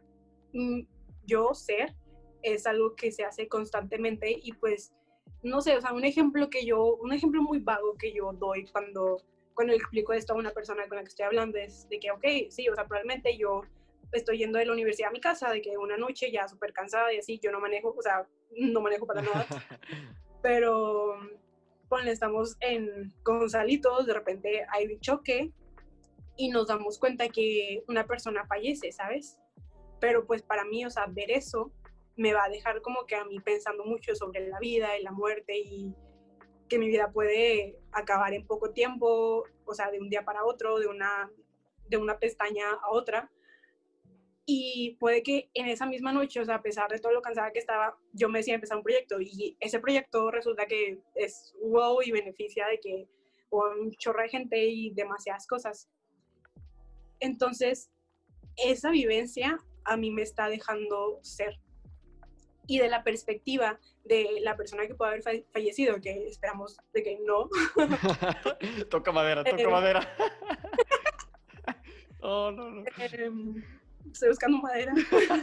yo ser es algo que se hace constantemente y pues, no sé, o sea, un ejemplo muy vago que yo doy cuando explico esto a una persona con la que estoy hablando es de que, ok, sí, o sea, probablemente yo estoy yendo de la universidad a mi casa, de que una noche ya súper cansada y así, yo no manejo, o sea, no manejo para nada, pero cuando estamos en Gonzalitos, de repente hay un choque y nos damos cuenta que una persona fallece, ¿sabes? Pero pues para mí, o sea, ver eso me va a dejar como que a mí pensando mucho sobre la vida y la muerte y que mi vida puede acabar en poco tiempo, o sea, de un día para otro, de una pestaña a otra. Y puede que en esa misma noche, o sea, a pesar de todo lo cansada que estaba, yo me decía empezar un proyecto y ese proyecto resulta que es wow y beneficia de que un chorro de gente y demasiadas cosas. Entonces, esa vivencia a mí me está dejando ser. Y de la perspectiva de la persona que puede haber fallecido, que esperamos de que no. Toca madera, toca madera. Oh, no, no. Estoy buscando madera.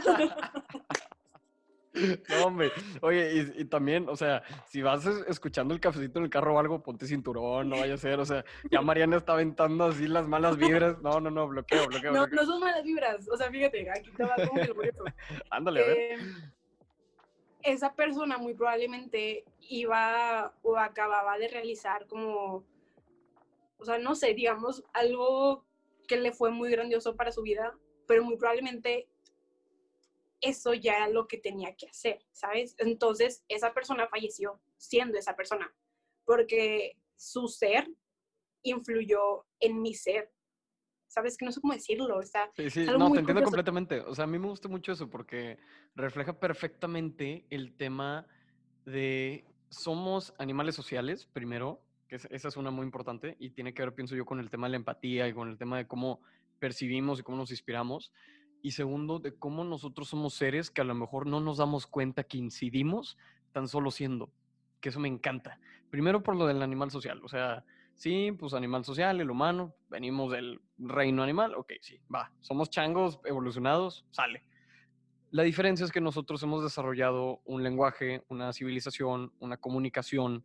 No, hombre. Oye, y también, o sea, si vas escuchando el cafecito en el carro o algo, ponte cinturón, no vaya a ser, o sea, ya Mariana está aventando así las malas vibras. No, no, no, bloqueo, bloqueo, No, bloqueo. no son malas vibras. O sea, fíjate, aquí te va como que lo bonito. Ándale, a ver. Esa persona muy probablemente iba o acababa de realizar como, o sea, no sé, digamos, algo que le fue muy grandioso para su vida, pero muy probablemente eso ya era lo que tenía que hacer, ¿sabes? Entonces, esa persona falleció siendo esa persona, porque su ser influyó en mi ser. ¿Sabes? Que no sé cómo decirlo, Sí, es sí, algo no, te muy entiendo curioso. completamente. O sea, a mí me gusta mucho eso porque refleja perfectamente el tema de somos animales sociales, primero, que esa es una muy importante y tiene que ver, pienso yo, con el tema de la empatía y con el tema de cómo percibimos y cómo nos inspiramos. Y segundo, de cómo nosotros somos seres que a lo mejor no nos damos cuenta que incidimos tan solo siendo, que eso me encanta. Primero por lo del animal social, o sea, sí, pues animal social, el humano, venimos del reino animal, ok, sí, va, somos changos evolucionados, sale. La diferencia es que nosotros hemos desarrollado un lenguaje, una civilización, una comunicación,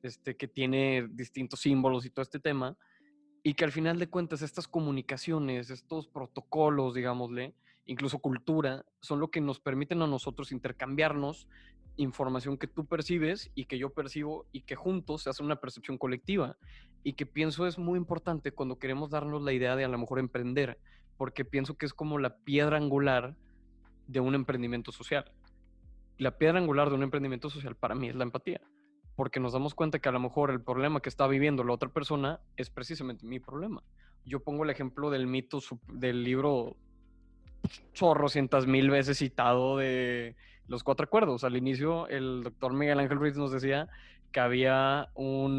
que tiene distintos símbolos y todo este tema, y que al final de cuentas estas comunicaciones, estos protocolos, digámosle, incluso cultura, son lo que nos permiten a nosotros intercambiarnos información que tú percibes y que yo percibo y que juntos se hace una percepción colectiva. Y que pienso es muy importante cuando queremos darnos la idea de a lo mejor emprender, porque pienso que es como la piedra angular de un emprendimiento social. La piedra angular de un emprendimiento social para mí es la empatía, porque nos damos cuenta que a lo mejor el problema que está viviendo la otra persona es precisamente mi problema. Yo pongo el ejemplo del mito del libro chorrocientas mil veces citado de los cuatro acuerdos. Al inicio, el doctor Miguel Ángel Ruiz nos decía que había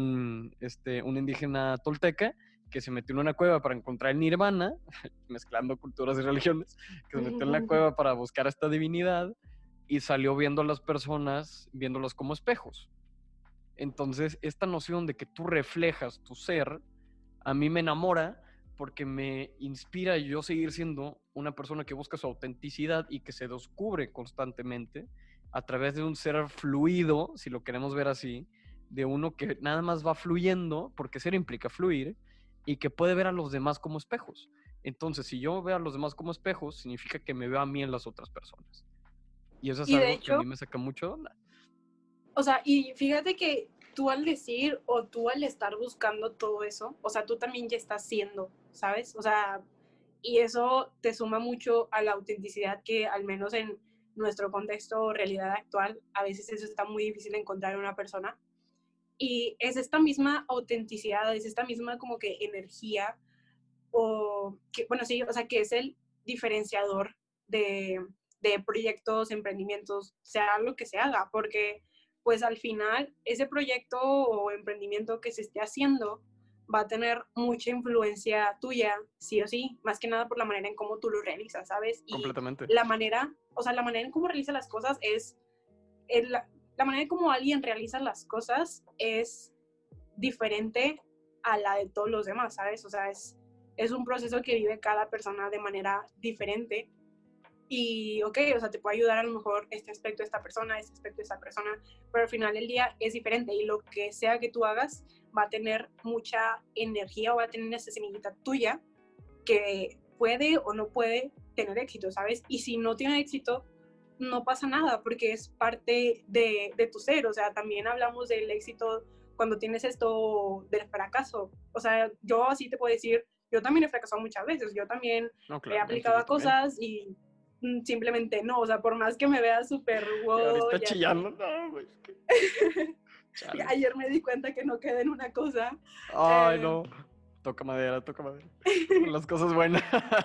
un indígena tolteca que se metió en una cueva para encontrar el nirvana, mezclando culturas y religiones, que se metió en la cueva para buscar a esta divinidad y salió viendo a las personas, viéndolas como espejos. Entonces, esta noción de que tú reflejas tu ser, a mí me enamora porque me inspira yo seguir siendo una persona que busca su autenticidad y que se descubre constantemente a través de un ser fluido, si lo queremos ver así, de uno que nada más va fluyendo, porque ser implica fluir, y que puede ver a los demás como espejos. Entonces, si yo veo a los demás como espejos, significa que me veo a mí en las otras personas. Y eso es Y de algo que a hecho, mí me saca mucho de onda. o sea, y fíjate que tú al decir o tú al estar buscando todo eso, o sea, tú también ya estás siendo, ¿sabes? O sea, y eso te suma mucho a la autenticidad que al menos en nuestro contexto o realidad actual, a veces eso está muy difícil de encontrar en una persona. Y es esta misma autenticidad, es esta misma como que energía, o que, bueno, sí, o sea, que es el diferenciador de proyectos, emprendimientos, sea lo que se haga, porque pues al final ese proyecto o emprendimiento que se esté haciendo va a tener mucha influencia tuya, sí o sí, más que nada por la manera en cómo tú lo realizas, ¿sabes? Y Completamente. la manera, o sea, la manera en cómo realiza las cosas es, la manera en cómo alguien realiza las cosas es diferente a la de todos los demás, ¿sabes? O sea, es un proceso que vive cada persona de manera diferente. Y, ok, o sea, te puede ayudar a lo mejor este aspecto de esta persona, este aspecto de esta persona, pero al final del día es diferente y lo que sea que tú hagas va a tener mucha energía o va a tener esa semillita tuya que puede o no puede tener éxito, ¿sabes? Y si no tiene éxito, no pasa nada porque es parte de tu ser, o sea, también hablamos del éxito cuando tienes esto del fracaso, o sea, yo así te puedo decir, yo también he fracasado muchas veces, yo también No, he claramente, aplicado yo a también. cosas y simplemente no, o sea, por más que me vea súper Y ahora wow está y así. chillando. No, güey. Chale. Ayer me di cuenta que no quedé en una cosa. Ay, Eh, no. Toca madera, toca madera. Las cosas buenas.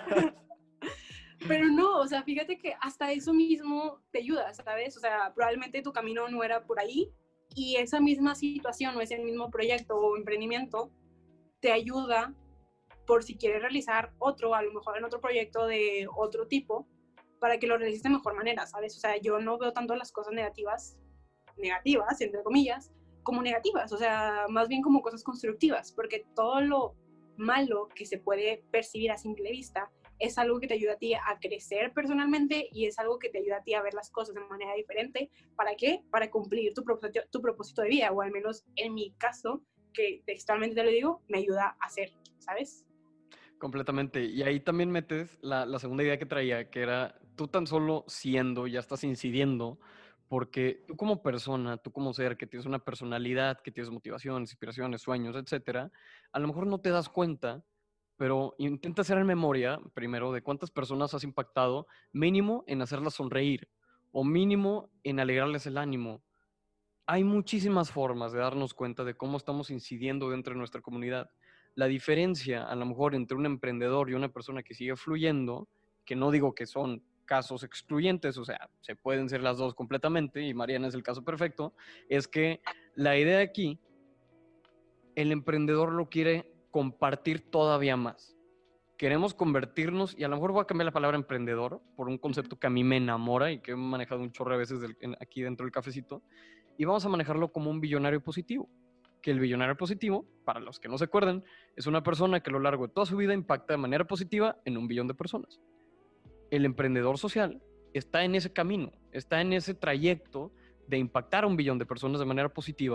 Pero no, o sea, fíjate que hasta eso mismo te ayuda, ¿sabes? O sea, probablemente tu camino no era por ahí y esa misma situación o ese mismo proyecto o emprendimiento te ayuda por si quieres realizar otro, a lo mejor en otro proyecto de otro tipo, para que lo realices de mejor manera, ¿sabes? O sea, yo no veo tanto las cosas negativas, entre comillas, como negativas, o sea, más bien como cosas constructivas, porque todo lo malo que se puede percibir a simple vista es algo que te ayuda a ti a crecer personalmente y es algo que te ayuda a ti a ver las cosas de manera diferente. ¿Para qué? Para cumplir tu propósito de vida, o al menos en mi caso, que textualmente te lo digo, me ayuda a hacer, ¿sabes? Completamente. Y ahí también metes la segunda idea que traía, que era tú tan solo siendo, ya estás incidiendo, porque tú como persona, tú como ser, que tienes una personalidad, que tienes motivaciones, inspiraciones, sueños, etcétera, a lo mejor no te das cuenta, pero intenta hacer en memoria, primero, de cuántas personas has impactado, mínimo en hacerlas sonreír, o mínimo en alegrarles el ánimo. Hay muchísimas formas de darnos cuenta de cómo estamos incidiendo dentro de nuestra comunidad. La diferencia, a lo mejor, entre un emprendedor y una persona que sigue fluyendo, que no digo que son casos excluyentes, o sea, se pueden ser las dos completamente, y Mariana es el caso perfecto, es que la idea aquí, el emprendedor lo quiere compartir todavía más. Queremos convertirnos, y a lo mejor voy a cambiar la palabra emprendedor por un concepto que a mí me enamora y que he manejado un chorro de veces aquí dentro del cafecito, y vamos a manejarlo como un billonario positivo. Que el billonario positivo, para los que no se acuerdan, es una persona que a lo largo de toda su vida impacta de manera positiva en 1 billón de personas. El emprendedor social está en ese camino, está en ese trayecto de impactar a 1 billón de personas de manera positiva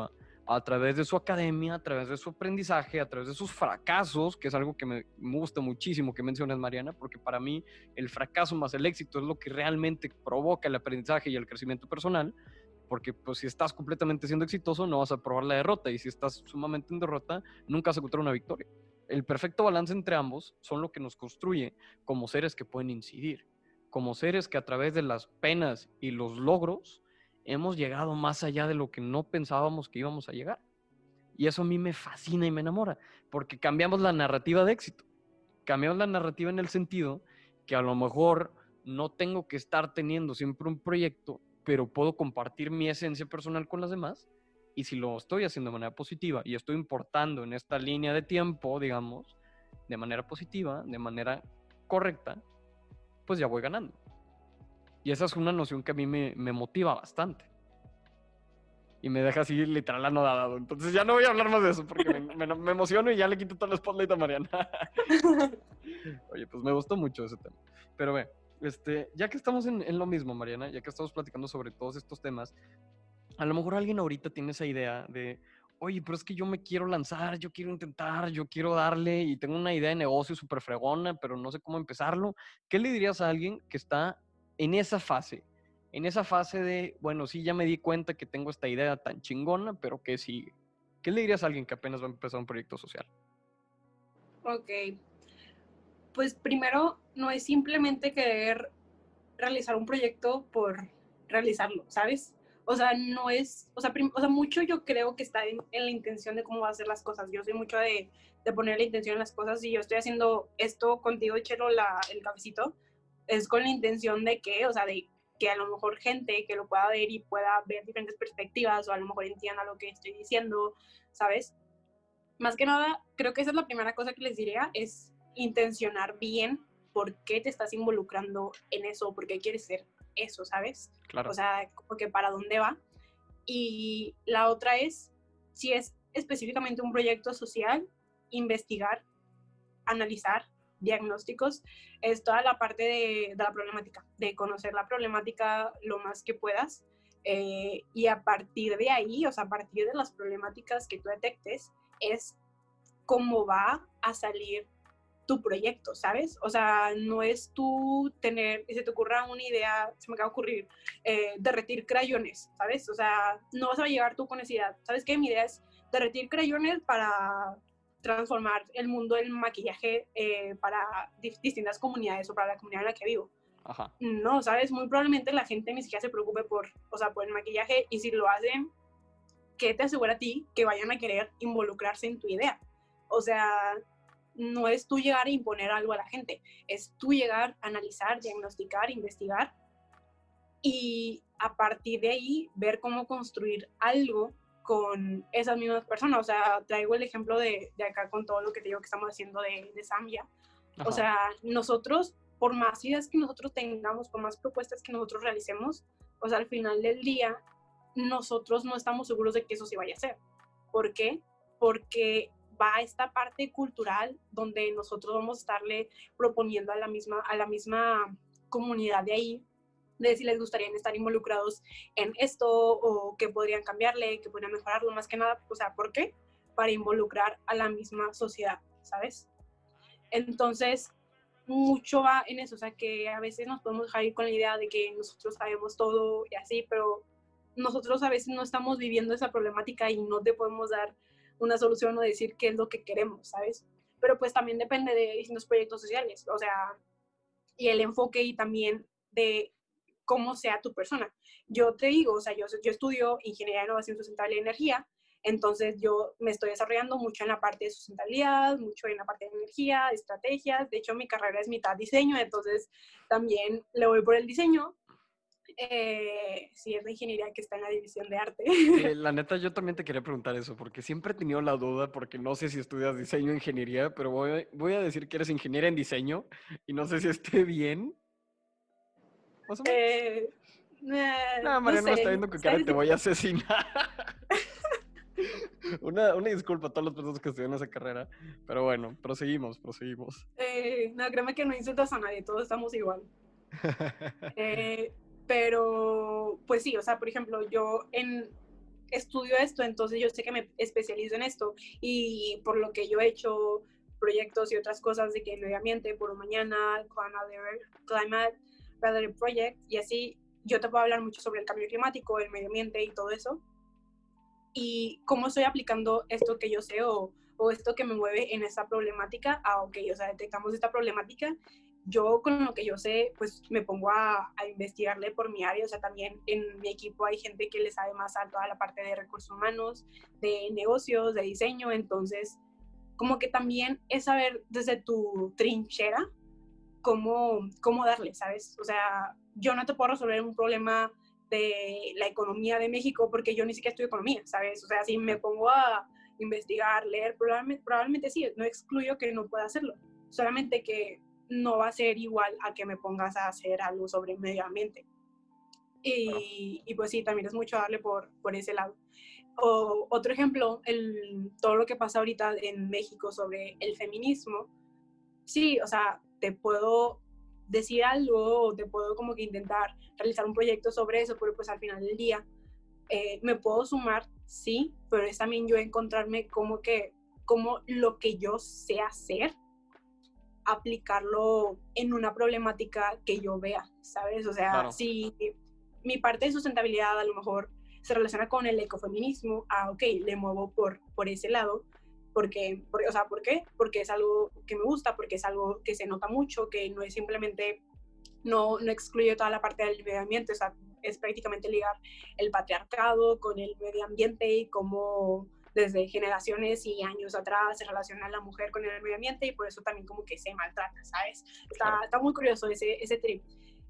a través de su academia, a través de su aprendizaje, a través de sus fracasos, que es algo que me gusta muchísimo que mencionas, Mariana, porque para mí el fracaso más el éxito es lo que realmente provoca el aprendizaje y el crecimiento personal, porque pues si estás completamente siendo exitoso no vas a probar la derrota, y si estás sumamente en derrota nunca vas a encontrar una victoria. El perfecto balance entre ambos son lo que nos construye como seres que pueden incidir, como seres que a través de las penas y los logros hemos llegado más allá de lo que no pensábamos que íbamos a llegar. Y eso a mí me fascina y me enamora, porque cambiamos la narrativa de éxito. Cambiamos la narrativa en el sentido que a lo mejor no tengo que estar teniendo siempre un proyecto, pero puedo compartir mi esencia personal con las demás. Y si lo estoy haciendo de manera positiva y estoy importando en esta línea de tiempo, digamos, de manera positiva, de manera correcta, pues ya voy ganando. Y esa es una noción que a mí me motiva bastante. Y me deja así literal anodado. Entonces ya no voy a hablar más de eso porque me emociono y ya le quito todo el spotlight a Mariana. Oye, pues me gustó mucho ese tema. Pero ve, ya que estamos en lo mismo, Mariana, ya que estamos platicando sobre todos estos temas, a lo mejor alguien ahorita tiene esa idea de, oye, pero es que yo me quiero lanzar, yo quiero intentar, yo quiero darle y tengo una idea de negocio súper fregona, pero no sé cómo empezarlo. ¿Qué le dirías a alguien que está en esa fase? En esa fase de, bueno, sí, ya me di cuenta que tengo esta idea tan chingona, pero ¿qué sigue? ¿Qué le dirías a alguien que apenas va a empezar un proyecto social? Ok, pues primero no es simplemente querer realizar un proyecto por realizarlo, ¿sabes? O sea, no es, o sea, mucho yo creo que está en la intención de cómo va a hacer las cosas. Yo soy mucho de poner la intención en las cosas, y yo estoy haciendo esto contigo, Chelo, el cafecito, es con la intención de que, o sea, de que a lo mejor gente que lo pueda ver y pueda ver diferentes perspectivas, o a lo mejor entienda lo que estoy diciendo, ¿sabes? Más que nada, creo que esa es la primera cosa que les diría, es intencionar bien por qué te estás involucrando en eso, por qué quieres ser eso, ¿sabes? Claro. O sea, porque para dónde va. Y la otra es, si es específicamente un proyecto social, investigar, analizar diagnósticos, es toda la parte de la problemática, de conocer la problemática lo más que puedas, y a partir de ahí, o sea, a partir de las problemáticas que tú detectes, es cómo va a salir tu proyecto, ¿sabes? O sea, no es tú tener, si se te ocurra una idea, se me acaba de ocurrir, derretir crayones, ¿sabes? O sea, no vas a llegar tú con esa idea. ¿Sabes qué? Mi idea es derretir crayones para transformar el mundo del maquillaje, para distintas comunidades o para la comunidad en la que vivo. Ajá. No, ¿sabes? Muy probablemente la gente ni siquiera se preocupe por, o sea, por el maquillaje, y si lo hacen, ¿qué te asegura a ti que vayan a querer involucrarse en tu idea? O sea, no es tú llegar a imponer algo a la gente, es tú llegar a analizar, diagnosticar, investigar, y a partir de ahí ver cómo construir algo con esas mismas personas. O sea, traigo el ejemplo de acá con todo lo que te digo que estamos haciendo de Zambia. Ajá. O sea, nosotros, por más ideas que nosotros tengamos, por más propuestas que nosotros realicemos, o sea, al final del día, nosotros no estamos seguros de que eso se vaya a hacer. ¿Por qué? Porque va esta parte cultural donde nosotros vamos a estarle proponiendo a la misma comunidad de ahí, de si les gustaría estar involucrados en esto, o que podrían cambiarle, que podrían mejorarlo, más que nada, o sea, ¿por qué? Para involucrar a la misma sociedad, ¿sabes? Entonces, mucho va en eso, o sea, que a veces nos podemos dejar ir con la idea de que nosotros sabemos todo y así, pero nosotros a veces no estamos viviendo esa problemática y no te podemos dar una solución o decir qué es lo que queremos, ¿sabes? Pero pues también depende de distintos proyectos sociales, o sea, y el enfoque, y también de cómo sea tu persona. Yo te digo, o sea, yo estudio Ingeniería de Innovación Sustentable y Energía, entonces yo me estoy desarrollando mucho en la parte de sustentabilidad, mucho en la parte de energía, de estrategias. De hecho, mi carrera es mitad diseño, entonces también le voy por el diseño. Sí, es la ingeniería que está en la división de arte. Sí, la neta, yo también te quería preguntar eso, porque siempre he tenido la duda, porque no sé si estudias diseño o ingeniería, pero voy a decir que eres ingeniera en diseño y no sé si esté bien. ¿Más o menos? No, No Mariano me está sé, viendo con cara de te voy a asesinar. Una disculpa a todas las personas que estudian esa carrera, pero bueno, proseguimos. no, créeme que no insultas a nadie, todos estamos igual. Pero, pues sí, o sea, por ejemplo, yo estudio esto, entonces yo sé que me especializo en esto, y por lo que yo he hecho proyectos y otras cosas de que medio ambiente, por mañana, Climate Rather Project, y así yo te puedo hablar mucho sobre el cambio climático, el medio ambiente y todo eso, y cómo estoy aplicando esto que yo sé o esto que me mueve en esta problemática. Ok, o sea, detectamos esta problemática, yo con lo que yo sé, pues me pongo a investigarle por mi área. O sea, también en mi equipo hay gente que le sabe más a toda la parte de recursos humanos, de negocios, de diseño, entonces como que también es saber desde tu trinchera cómo darle, ¿sabes? O sea, yo no te puedo resolver un problema de la economía de México porque yo ni siquiera estudio economía, ¿sabes? O sea, si me pongo a investigar, leer, probablemente sí, no excluyo que no pueda hacerlo, solamente que no va a ser igual a que me pongas a hacer algo sobre medio ambiente. Y pues sí, también es mucho darle por ese lado. O, otro ejemplo, todo lo que pasa ahorita en México sobre el feminismo. Sí, o sea, te puedo decir algo o te puedo como que intentar realizar un proyecto sobre eso, pero pues al final del día me puedo sumar, sí, pero es también yo encontrarme como lo que yo sé hacer, aplicarlo en una problemática que yo vea, ¿sabes? O sea, Claro. si mi parte de sustentabilidad a lo mejor se relaciona con el ecofeminismo, ok, le muevo por ese lado, o sea, ¿por qué? Porque es algo que me gusta, porque es algo que se nota mucho, que no es simplemente, no excluye toda la parte del medio ambiente, o sea, es prácticamente ligar el patriarcado con el medio ambiente y cómo desde generaciones y años atrás se relaciona la mujer con el medio ambiente, y por eso también como que se maltrata, ¿sabes? Claro. Está muy curioso ese trip.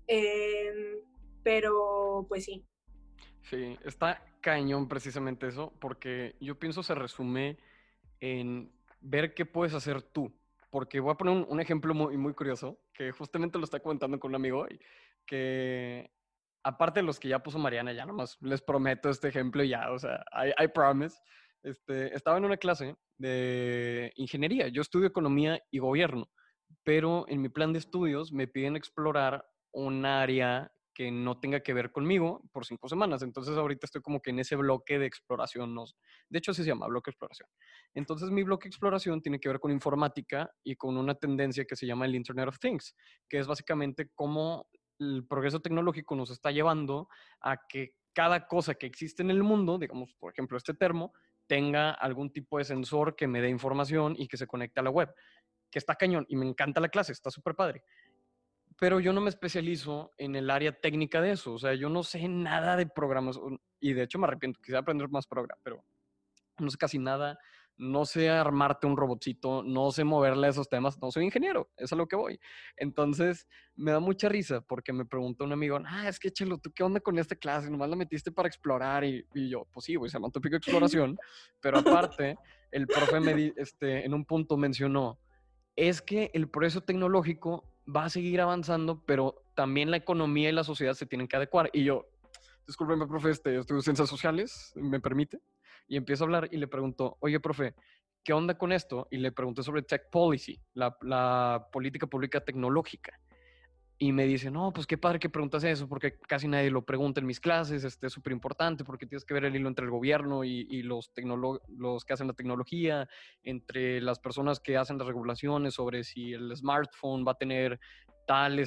Pero pues sí. Sí, está cañón precisamente eso, porque yo pienso se resume en ver qué puedes hacer tú. Porque voy a poner un ejemplo muy curioso, que justamente lo está comentando con un amigo hoy, que aparte de los que ya puso Mariana, ya nomás les prometo este ejemplo y ya, o sea, I promise. Estaba en una clase de ingeniería, yo estudio economía y gobierno, pero en mi plan de estudios me piden explorar un área que no tenga que ver conmigo por 5 semanas. Entonces ahorita estoy como que en ese bloque de exploración. No, de hecho, así se llama, bloque de exploración. Entonces mi bloque de exploración tiene que ver con informática y con una tendencia que se llama el Internet of Things, que es básicamente cómo el progreso tecnológico nos está llevando a que cada cosa que existe en el mundo, digamos, por ejemplo, este termo, tenga algún tipo de sensor que me dé información y que se conecte a la web, que está cañón y me encanta la clase, está súper padre. Pero yo no me especializo en el área técnica de eso, o sea, yo no sé nada de programas y de hecho me arrepiento, quisiera aprender más programa, pero no sé casi nada, no sé armarte un robotcito, no sé moverle a esos temas, no soy ingeniero, eso es a lo que voy. Entonces, me da mucha risa porque me pregunta un amigo, es que Chelo, ¿tú qué onda con esta clase? Nomás la metiste para explorar y yo, pues sí, güey, se llama tópico de exploración, pero aparte, el profe en un punto mencionó, es que el progreso tecnológico va a seguir avanzando, pero también la economía y la sociedad se tienen que adecuar. Y yo, discúlpeme, profe, estudio ciencias sociales, ¿me permite? Y empiezo a hablar y le pregunto, oye, profe, ¿qué onda con esto? Y le pregunté sobre tech policy, la política pública tecnológica. Y me dice, no, pues qué padre que preguntas eso, porque casi nadie lo pregunta en mis clases, es súper importante, porque tienes que ver el hilo entre el gobierno y los que hacen la tecnología, entre las personas que hacen las regulaciones sobre si el smartphone va a tener tal,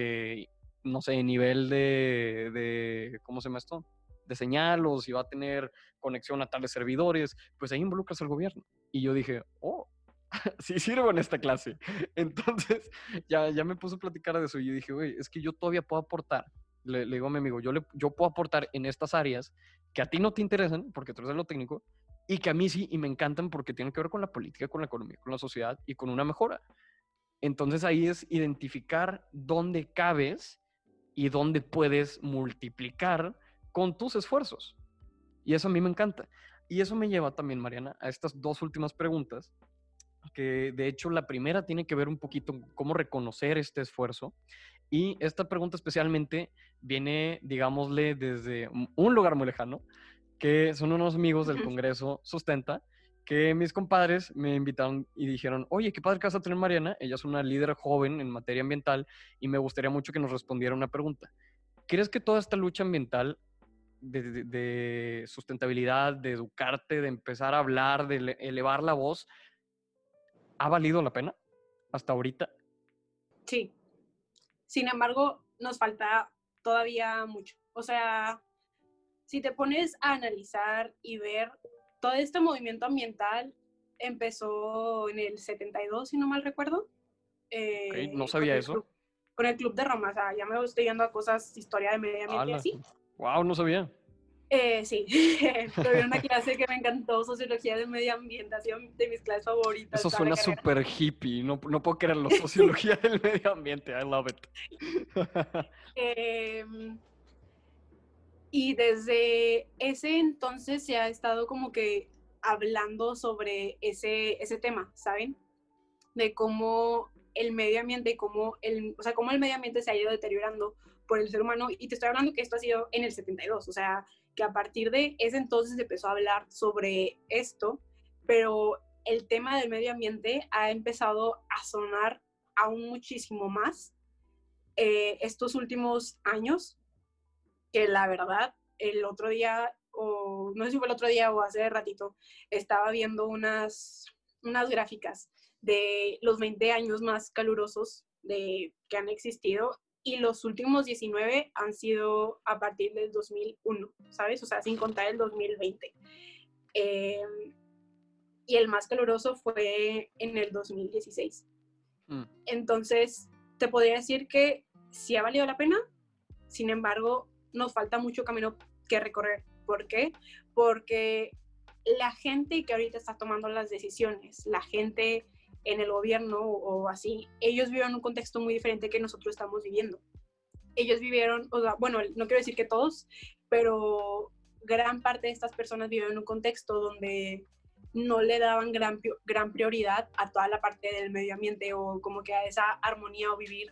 no sé, nivel ¿cómo se llama esto? De señal, o si va a tener conexión a tales servidores, pues ahí involucras al gobierno. Y yo dije, oh, sí sirvo en esta clase. Entonces, ya me puse a platicar de eso y yo dije, güey, es que yo todavía puedo aportar. Le digo a mi amigo, yo puedo aportar en estas áreas que a ti no te interesan, porque tú eres de lo técnico, y que a mí sí, y me encantan porque tienen que ver con la política, con la economía, con la sociedad y con una mejora. Entonces ahí es identificar dónde cabes y dónde puedes multiplicar con tus esfuerzos. Y eso a mí me encanta. Y eso me lleva también, Mariana, a estas dos últimas preguntas, que de hecho la primera tiene que ver un poquito con cómo reconocer este esfuerzo. Y esta pregunta especialmente viene, digámosle, desde un lugar muy lejano, que son unos amigos del Congreso Sustenta, que mis compadres me invitaron y dijeron, oye, qué padre que vas a tener Mariana, ella es una líder joven en materia ambiental y me gustaría mucho que nos respondiera una pregunta. ¿Crees que toda esta lucha ambiental de sustentabilidad, de educarte, de empezar a hablar, de elevar la voz, ¿ha valido la pena hasta ahorita? Sí. Sin embargo, nos falta todavía mucho. O sea, si te pones a analizar y ver, todo este movimiento ambiental empezó en el 72, si no mal recuerdo, Okay, no con sabía eso. con el Club de Roma. O sea, ya me estoy yendo a cosas, historia de medio ambiente y ¡Hala! así. ¡Wow! No sabía. Sí, tuve una clase que me encantó, Sociología del Medio Ambiente, ha sido de mis clases favoritas Eso toda la suena carrera. súper hippie. No, no puedo creerlo. Sociología del medio ambiente. I love it. Eh, y desde ese entonces se ha estado como que hablando sobre ese tema, ¿saben? De cómo el medio ambiente, cómo o sea, cómo el medio ambiente se ha ido deteriorando por el ser humano. Y te estoy hablando que esto ha sido en el 72, o sea, que a partir de ese entonces se empezó a hablar sobre esto, pero el tema del medio ambiente ha empezado a sonar aún muchísimo más estos últimos años, que la verdad, el otro día, o no sé si fue el otro día o hace ratito, estaba viendo unas gráficas de los 20 años más calurosos que han existido, y los últimos 19 han sido a partir del 2001, ¿sabes? O sea, sin contar el 2020. Eh, y el más caluroso fue en el 2016. Entonces, te podría decir que sí ha valido la pena, sin embargo, nos falta mucho camino que recorrer. ¿Por qué? Porque la gente que ahorita está tomando las decisiones, la gente en el gobierno o así, ellos viven un contexto muy diferente que nosotros estamos viviendo. Ellos vivieron, o sea, bueno, no quiero decir que todos, pero gran parte de estas personas viven en un contexto donde no le daban gran prioridad a toda la parte del medio ambiente, o como que a esa armonía o vivir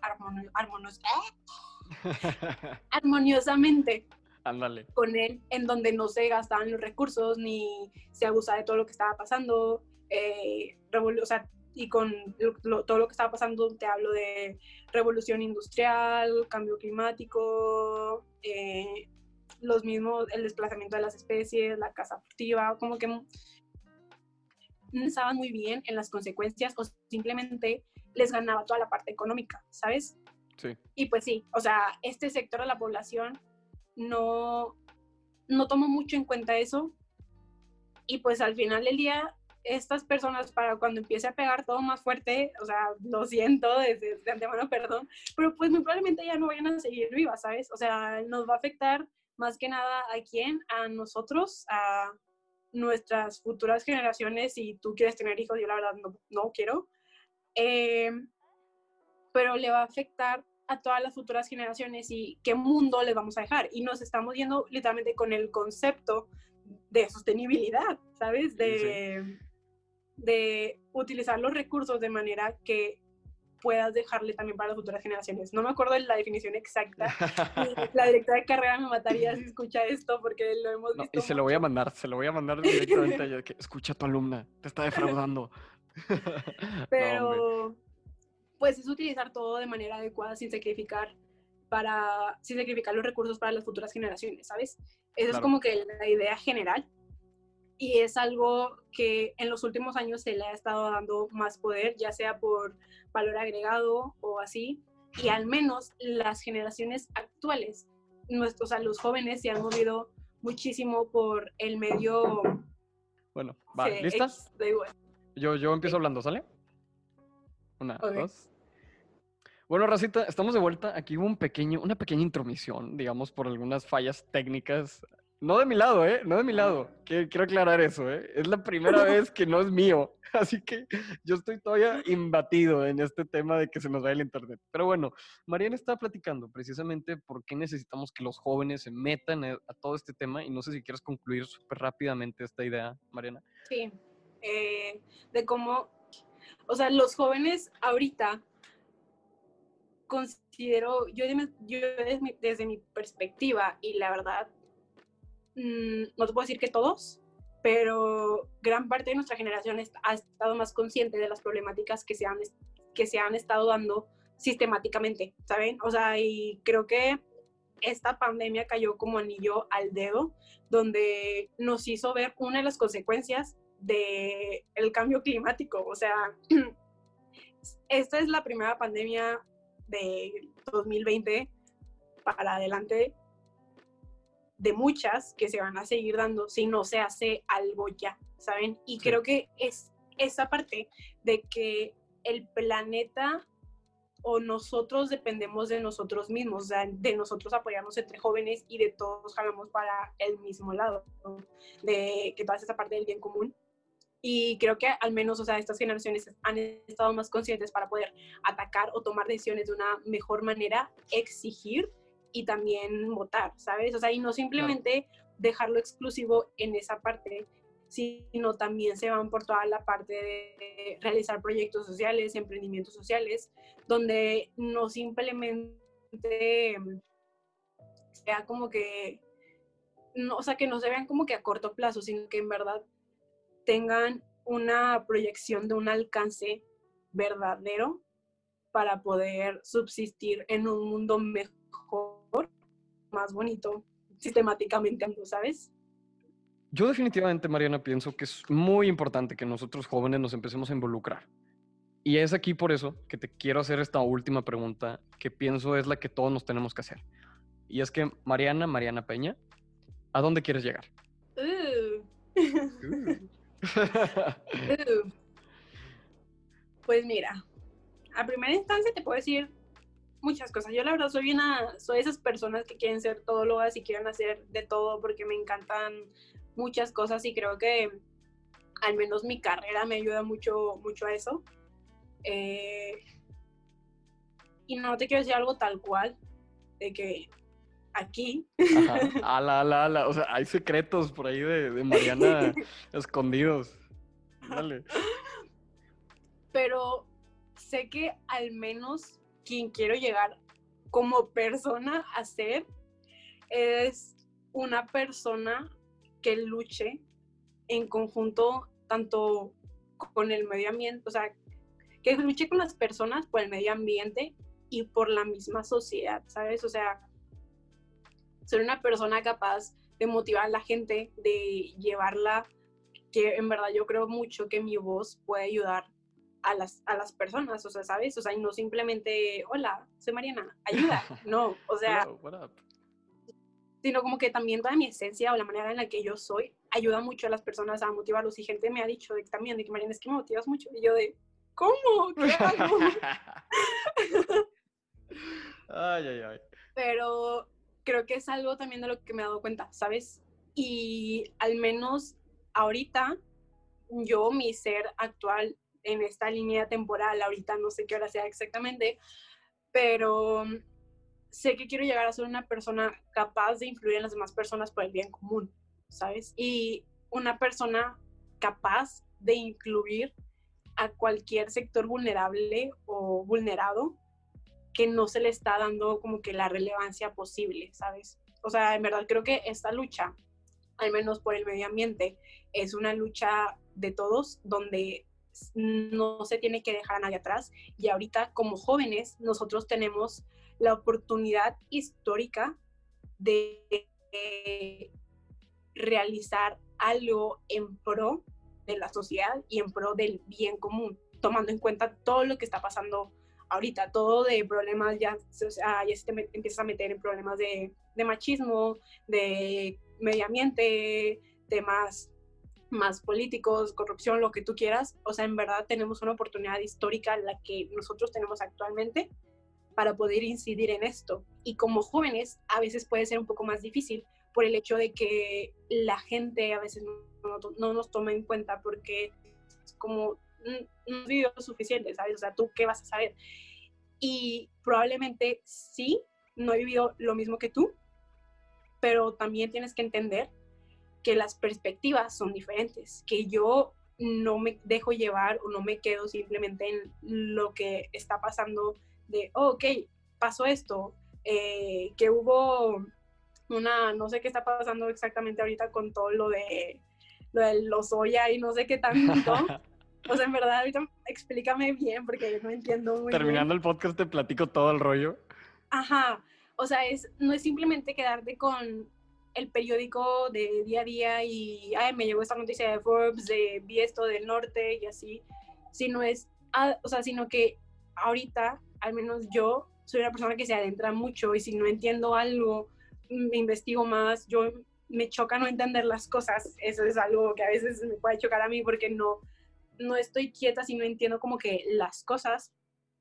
armoniosamente Ándale. con él, en donde no se gastaban los recursos ni se abusaba de todo lo que estaba pasando. O sea, y con todo lo que estaba pasando, te hablo de revolución industrial, cambio climático, los mismos, el desplazamiento de las especies, la caza furtiva, como que no pensaban muy bien en las consecuencias, o simplemente les ganaba toda la parte económica, ¿sabes? Sí. Y pues sí, o sea, este sector de la población no tomó mucho en cuenta eso, y pues al final del día, estas personas, para cuando empiece a pegar todo más fuerte, o sea, lo siento de antemano, perdón, pero pues muy probablemente ya no vayan a seguir vivas, ¿sabes? O sea, nos va a afectar más que nada a quién, a nosotros, a nuestras futuras generaciones. Si tú quieres tener hijos, yo la verdad no quiero, pero le va a afectar a todas las futuras generaciones, y qué mundo les vamos a dejar. Y nos estamos yendo literalmente con el concepto de sostenibilidad, ¿sabes? De utilizar los recursos de manera que puedas dejarle también para las futuras generaciones. No me acuerdo de la definición exacta. La directora de carrera me mataría si escucha esto, porque lo hemos No, visto y se lo mucho. voy a mandar directamente a ella. Que escucha a tu alumna, te está defraudando. No, hombre. Pero pues es utilizar todo de manera adecuada sin sacrificar los recursos para las futuras generaciones, ¿sabes? Eso es Claro. como que la idea general, y es algo que en los últimos años se le ha estado dando más poder, ya sea por valor agregado o así, y al menos las generaciones actuales, o sea, los jóvenes se han movido muchísimo por el medio. Bueno, va, ¿lista? Da igual. Yo empiezo hablando, ¿sale? Una, Okay. dos. Bueno, Racita, estamos de vuelta. Aquí hubo una pequeña intromisión, digamos, por algunas fallas técnicas. No de mi lado, ¿eh? No de mi lado. Quiero aclarar eso, ¿eh? Es la primera vez que no es mío. Así que yo estoy todavía imbatido en este tema de que se nos vaya el internet. Pero bueno, Mariana estaba platicando precisamente por qué necesitamos que los jóvenes se metan a todo este tema. Y no sé si quieres concluir súper rápidamente esta idea, Mariana. Sí. De cómo, o sea, los jóvenes ahorita, considero, desde mi perspectiva, y la verdad, no te puedo decir que todos, pero gran parte de nuestra generación ha estado más consciente de las problemáticas que se han estado dando sistemáticamente, ¿saben? O sea, y creo que esta pandemia cayó como anillo al dedo, donde nos hizo ver una de las consecuencias del cambio climático. O sea, esta es la primera pandemia de 2020 para adelante de muchas que se van a seguir dando si no se hace algo ya, ¿saben? Y Sí. creo que es esa parte de que el planeta o nosotros dependemos de nosotros mismos, o sea, de nosotros apoyarnos entre jóvenes y de todos jalamos para el mismo lado, ¿no? De que toda esa parte del bien común. Y creo que al menos, o sea, estas generaciones han estado más conscientes para poder atacar o tomar decisiones de una mejor manera, exigir y también votar, ¿sabes? O sea, y no simplemente dejarlo exclusivo en esa parte, sino también se van por toda la parte de realizar proyectos sociales, emprendimientos sociales, donde no simplemente sea como que, no, o sea, que no se vean como que a corto plazo, sino que en verdad tengan una proyección de un alcance verdadero para poder subsistir en un mundo mejor, más bonito, sistemáticamente, ¿sabes? Yo definitivamente, Mariana, pienso que es muy importante que nosotros jóvenes nos empecemos a involucrar. Y es aquí por eso que te quiero hacer esta última pregunta, que pienso es la que todos nos tenemos que hacer. Y es que, Mariana Peña, ¿a dónde quieres llegar? Pues mira, a primera instancia te puedo decir muchas cosas. Yo la verdad soy esas personas que quieren ser todólogas y quieren hacer de todo porque me encantan muchas cosas y creo que al menos mi carrera me ayuda mucho, mucho a eso. Y no te quiero decir algo tal cual, de que aquí. Ajá. Ala. O sea, hay secretos por ahí de Mariana escondidos. Dale. Pero sé que al menos quien quiero llegar como persona a ser es una persona que luche en conjunto tanto con el medio ambiente, o sea, que luche con las personas por el medio ambiente y por la misma sociedad, ¿sabes? O sea, ser una persona capaz de motivar a la gente, de llevarla, que en verdad yo creo mucho que mi voz puede ayudar a las personas, o sea, ¿sabes? O sea, y no simplemente, hola, soy Mariana, ayuda, no, o sea, Hello, what up? sino como que también toda mi esencia o la manera en la que yo soy ayuda mucho a las personas a motivarlos y gente me ha dicho también de que Mariana, es que me motivas mucho y yo de, ¿cómo? ¿Qué hago? Ay. Pero creo que es algo también de lo que me he dado cuenta, ¿sabes? Y al menos ahorita, yo, mi ser actual en esta línea temporal, ahorita no sé qué hora sea exactamente, pero sé que quiero llegar a ser una persona capaz de influir en las demás personas por el bien común, ¿sabes? Y una persona capaz de incluir a cualquier sector vulnerable o vulnerado que no se le está dando como que la relevancia posible, ¿sabes? O sea, en verdad creo que esta lucha, al menos por el medio ambiente, es una lucha de todos donde no se tiene que dejar a nadie atrás y ahorita como jóvenes nosotros tenemos la oportunidad histórica de realizar algo en pro de la sociedad y en pro del bien común, tomando en cuenta todo lo que está pasando ahorita, todo de problemas, ya se empieza a meter en problemas de machismo, de medio ambiente, temas más políticos, corrupción, lo que tú quieras. O sea, en verdad tenemos una oportunidad histórica, la que nosotros tenemos actualmente, para poder incidir en esto. Y como jóvenes a veces puede ser un poco más difícil por el hecho de que la gente a veces no nos toma en cuenta porque es como no vivió lo suficiente, ¿sabes? O sea, ¿tú qué vas a saber? Y probablemente sí, no he vivido lo mismo que tú, pero también tienes que entender que las perspectivas son diferentes, que yo no me dejo llevar o no me quedo simplemente en lo que está pasando de, oh, ok, pasó esto, que hubo no sé qué está pasando exactamente ahorita con todo lo de los soya y no sé qué tanto. O sea, en verdad, ahorita explícame bien porque no entiendo muy bien. Terminando el podcast te platico todo el rollo. Ajá, O sea, no es simplemente quedarte con el periódico de día a día y, ay, me llegó esta noticia de Forbes, vi esto del norte y así, sino sino que ahorita, al menos yo, soy una persona que se adentra mucho y si no entiendo algo, me investigo más, me choca no entender las cosas, eso es algo que a veces me puede chocar a mí porque no estoy quieta si no entiendo como que las cosas.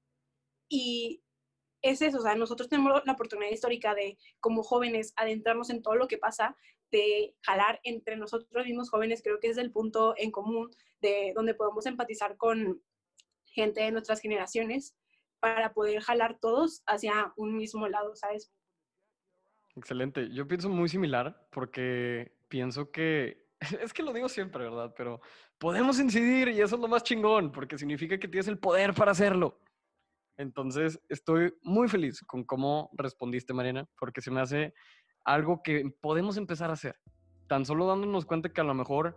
Y es eso, o sea, nosotros tenemos la oportunidad histórica de, como jóvenes, adentrarnos en todo lo que pasa, de jalar entre nosotros mismos jóvenes, creo que es el punto en común de donde podemos empatizar con gente de nuestras generaciones para poder jalar todos hacia un mismo lado, ¿sabes? Excelente. Yo pienso muy similar porque pienso que, es que lo digo siempre, ¿verdad? Pero podemos incidir y eso es lo más chingón porque significa que tienes el poder para hacerlo. Entonces, estoy muy feliz con cómo respondiste, Mariana, porque se me hace algo que podemos empezar a hacer. Tan solo dándonos cuenta que a lo mejor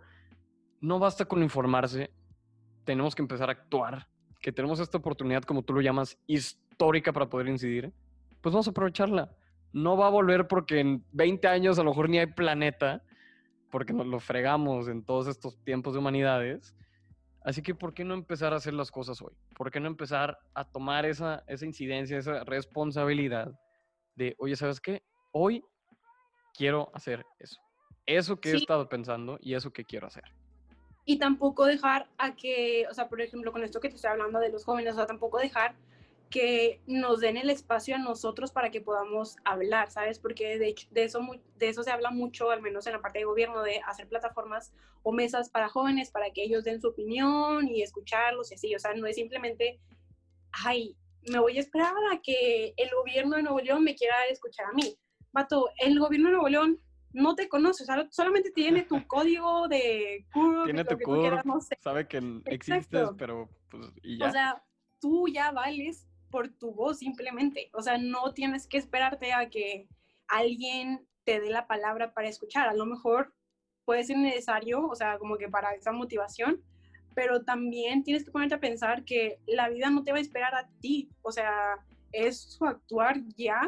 no basta con informarse, tenemos que empezar a actuar, que tenemos esta oportunidad, como tú lo llamas, histórica para poder incidir, pues vamos a aprovecharla. No va a volver porque en 20 años a lo mejor ni hay planeta, porque nos lo fregamos en todos estos tiempos de humanidades. Así que, ¿por qué no empezar a hacer las cosas hoy? ¿Por qué no empezar a tomar esa incidencia, esa responsabilidad de, oye, ¿sabes qué? Hoy quiero hacer eso. Eso que he Sí, estado pensando y eso que quiero hacer. y tampoco dejar a que, o sea, por ejemplo, con esto que te estoy hablando de los jóvenes, o sea, tampoco dejar que nos den el espacio a nosotros para que podamos hablar, ¿sabes? Porque de hecho, de eso se habla mucho, al menos en la parte de gobierno, de hacer plataformas o mesas para jóvenes para que ellos den su opinión y escucharlos y así, o sea, no es simplemente, ay, me voy a esperar a que el gobierno de Nuevo León me quiera escuchar a mí. Vato, el gobierno de Nuevo León no te conoce, o sea, solamente tiene tu código de CURP y Tiene lo tu que tú quieras, CURP, no sé. sabe que existes, Exacto. pero pues, y O ya. sea, tú ya vales por tu voz simplemente. O sea, no tienes que esperarte a que alguien te dé la palabra para escuchar. A lo mejor puede ser necesario, o sea, como que para esa motivación, pero también tienes que ponerte a pensar que la vida no te va a esperar a ti. O sea, es su actuar ya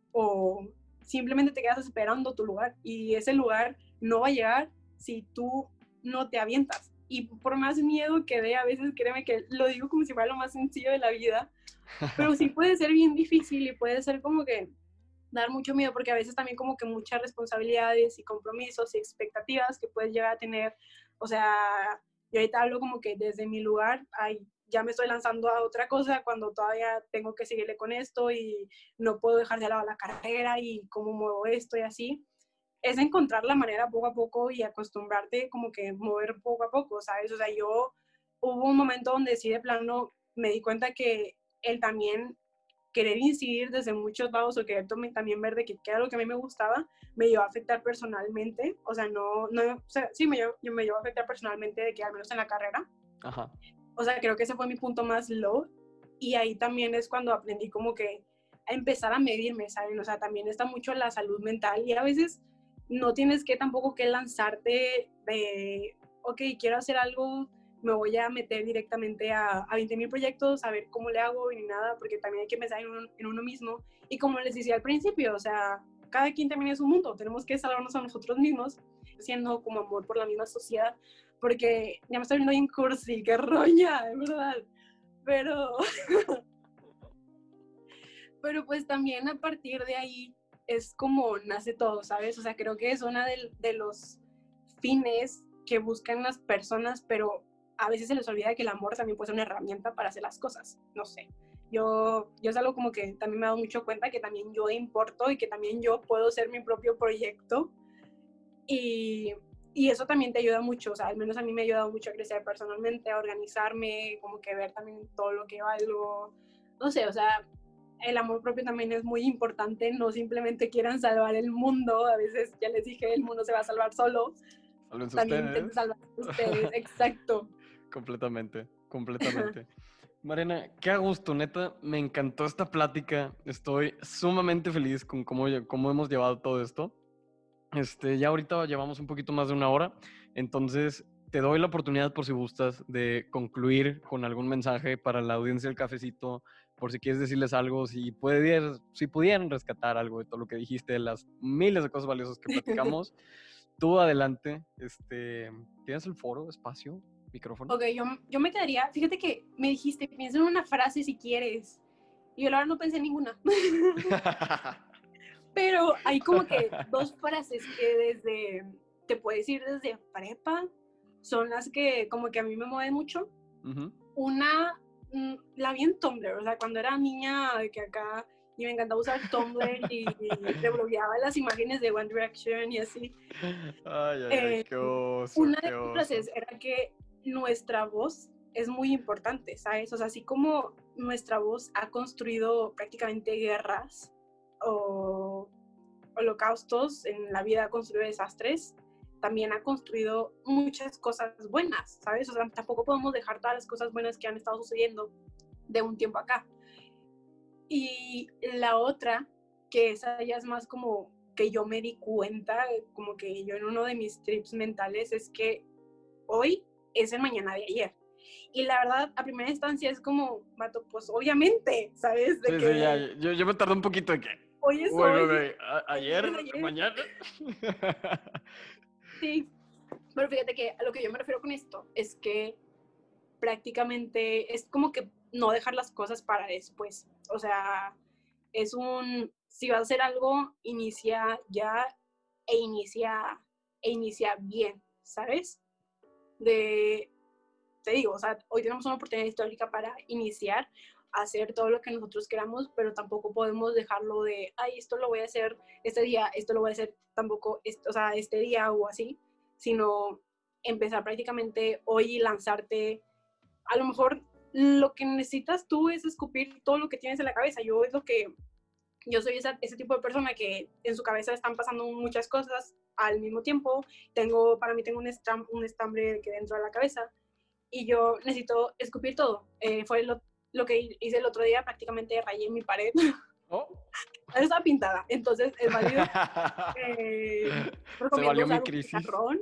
o simplemente te quedas esperando tu lugar y ese lugar no va a llegar si tú no te avientas. Y por más miedo que dé, a veces créeme que lo digo como si fuera lo más sencillo de la vida, pero sí puede ser bien difícil y puede ser como que dar mucho miedo porque a veces también como que muchas responsabilidades y compromisos y expectativas que puedes llegar a tener. O sea, yo ahorita hablo como que desde mi lugar, ay, ya me estoy lanzando a otra cosa cuando todavía tengo que seguirle con esto y no puedo dejar de lado la carrera y cómo muevo esto y así. Es encontrar la manera poco a poco y acostumbrarte como que mover poco a poco, ¿sabes? O sea, yo hubo un momento donde sí de plano me di cuenta que él también querer incidir desde muchos lados o querer también ver de que era lo que a mí me gustaba, me llevó a afectar personalmente, o sea, o sea, sí, me llevó a afectar personalmente de que al menos en la carrera, Ajá. o sea, creo que ese fue mi punto más low y ahí también es cuando aprendí como que a empezar a medirme, ¿saben? O sea, también está mucho la salud mental y a veces no tienes que tampoco que lanzarte de, ok, quiero hacer algo, me voy a meter directamente a 20.000 proyectos, a ver cómo le hago y nada, porque también hay que pensar en uno mismo. Y como les decía al principio, o sea, cada quien también es un mundo, tenemos que salvarnos a nosotros mismos, siendo como amor por la misma sociedad, porque ya me estoy viendo bien cursi, qué roña, de verdad. Pero, pero pues también a partir de ahí es como nace todo, ¿sabes? O sea, creo que es una de los fines que buscan las personas, pero a veces se les olvida que el amor también puede ser una herramienta para hacer las cosas, no sé. Yo es algo como que también me he dado mucho cuenta que también yo importo y que también yo puedo ser mi propio proyecto y, y eso también te ayuda mucho, o sea, al menos a mí me ha ayudado mucho a crecer personalmente, a organizarme, como que ver también todo lo que valgo, no sé, o sea, el amor propio también es muy importante, no simplemente quieran salvar el mundo, a veces ya les dije, el mundo se va a salvar solo, Sálvense también intenten ustedes. salvar ustedes, exacto. Completamente, completamente. Mariana, qué a gusto, neta, me encantó esta plática. Estoy sumamente feliz con cómo hemos llevado todo esto. Ya ahorita llevamos un poquito más de una hora, entonces te doy la oportunidad, por si gustas, de concluir con algún mensaje para la audiencia del cafecito, por si quieres decirles algo, si pudieran rescatar algo de todo lo que dijiste, de las miles de cosas valiosas que platicamos. Tú adelante, ¿tienes el foro, espacio, micrófono? Ok, yo me quedaría, fíjate que me dijiste, piensa en una frase si quieres. Y yo la verdad no pensé en ninguna. Pero hay como que dos frases que te puedes ir desde prepa, son las que como que a mí me mueven mucho. Uh-huh. Una, la vi en Tumblr, o sea, cuando era niña, de que acá, y me encantaba usar Tumblr y reblogueaba las imágenes de One Direction y así. Ay, qué oso, Una de qué las oso. frases era que nuestra voz es muy importante, ¿sabes? O sea, así como nuestra voz ha construido prácticamente guerras o holocaustos en la vida, ha construido desastres, también ha construido muchas cosas buenas, ¿sabes? O sea, tampoco podemos dejar todas las cosas buenas que han estado sucediendo de un tiempo acá. Y la otra, que esa ya es más como que yo me di cuenta, como que yo en uno de mis trips mentales, es que hoy es el mañana de ayer. Y la verdad, a primera instancia es como, vato, pues obviamente, ¿sabes? De Sí, ya, que yo me tardé un poquito de que, hoy es güey, hoy, ayer ayer, es ayer. mañana. Sí, pero fíjate que a lo que yo me refiero con esto es que prácticamente es como que no dejar las cosas para después. O sea, si vas a hacer algo, inicia ya e inicia bien, ¿sabes? Te digo, o sea, hoy tenemos una oportunidad histórica para iniciar a hacer todo lo que nosotros queramos, pero tampoco podemos dejarlo de, ay, esto lo voy a hacer este día, esto lo voy a hacer tampoco, o sea, este día o así, sino empezar prácticamente hoy y lanzarte. A lo mejor lo que necesitas tú es escupir todo lo que tienes en la cabeza. Yo soy ese tipo de persona que en su cabeza están pasando muchas cosas al mismo tiempo. Para mí tengo un estambre que dentro de la cabeza y yo necesito escupir todo. Fue lo que hice el otro día, prácticamente rayé mi pared. Oh. Estaba pintada, entonces es válido. Se Recomiendo valió mi usar un crisis. pizarrón.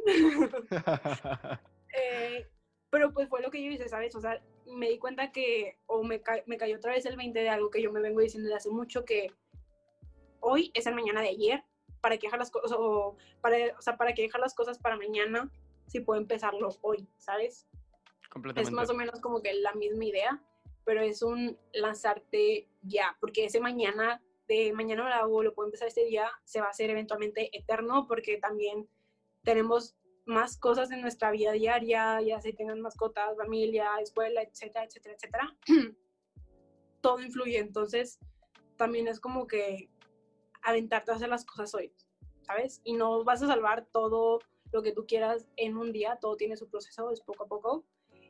Pero pues fue lo que yo hice, ¿sabes? O sea, me di cuenta que, me cayó otra vez el 20 de algo que yo me vengo diciendo desde hace mucho, que hoy es el mañana de ayer, para que dejar las cosas, para que dejar las cosas para mañana, si puedo empezarlo hoy, ¿sabes? Es Completamente. más o menos como que la misma idea, pero es un lanzarte ya, porque ese mañana, de mañana lo hago, lo puedo empezar este día, se va a hacer eventualmente eterno, porque también tenemos más cosas en nuestra vida diaria, ya si tengan mascotas, familia, escuela, etcétera, etcétera, etcétera. Todo influye, entonces también es como que aventarte a hacer las cosas hoy, ¿sabes? Y no vas a salvar todo lo que tú quieras en un día, todo tiene su proceso, es poco a poco.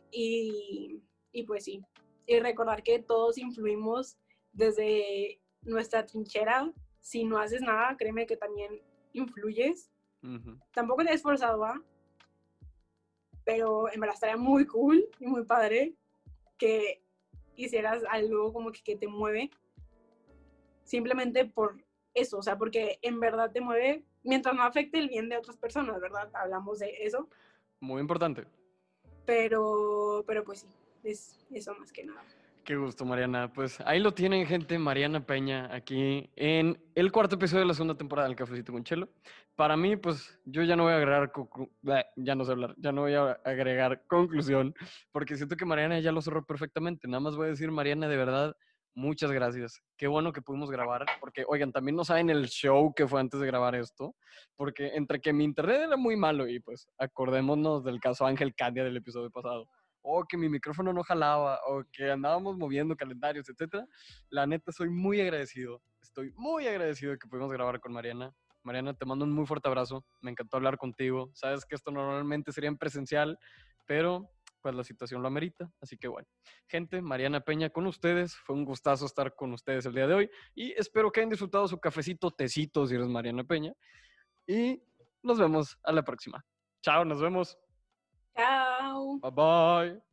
Y pues sí, y recordar que todos influimos desde nuestra trinchera. Si no haces nada, créeme que también influyes. Uh-huh. Tampoco te he esforzado, ¿ah? Pero en verdad estaría muy cool y muy padre que hicieras algo como que te mueve simplemente por eso, o sea, porque en verdad te mueve mientras no afecte el bien de otras personas, ¿verdad? Hablamos de eso. Muy importante. Pero pues sí, es eso más que nada. Qué gusto, Mariana. Pues ahí lo tienen, gente. Mariana Peña, aquí en el cuarto episodio de la segunda temporada del Cafecito con Chelo. Para mí, pues yo ya no voy a agregar, ya no sé hablar, ya no voy a agregar conclusión, porque siento que Mariana ya lo cerró perfectamente. Nada más voy a decir, Mariana, de verdad, muchas gracias. Qué bueno que pudimos grabar, porque, oigan, también no saben el show que fue antes de grabar esto, porque entre que mi internet era muy malo y pues acordémonos del caso Ángel Candia del episodio pasado, o que mi micrófono no jalaba, o que andábamos moviendo calendarios, etcétera. La neta, soy muy agradecido. Estoy muy agradecido de que pudimos grabar con Mariana. Mariana, te mando un muy fuerte abrazo. Me encantó hablar contigo. Sabes que esto normalmente sería en presencial, pero pues la situación lo amerita. Así que bueno, gente, Mariana Peña con ustedes. Fue un gustazo estar con ustedes el día de hoy y espero que hayan disfrutado su cafecito, tecito, si eres Mariana Peña. Y nos vemos a la próxima. Chao, nos vemos. Chao. Bye bye.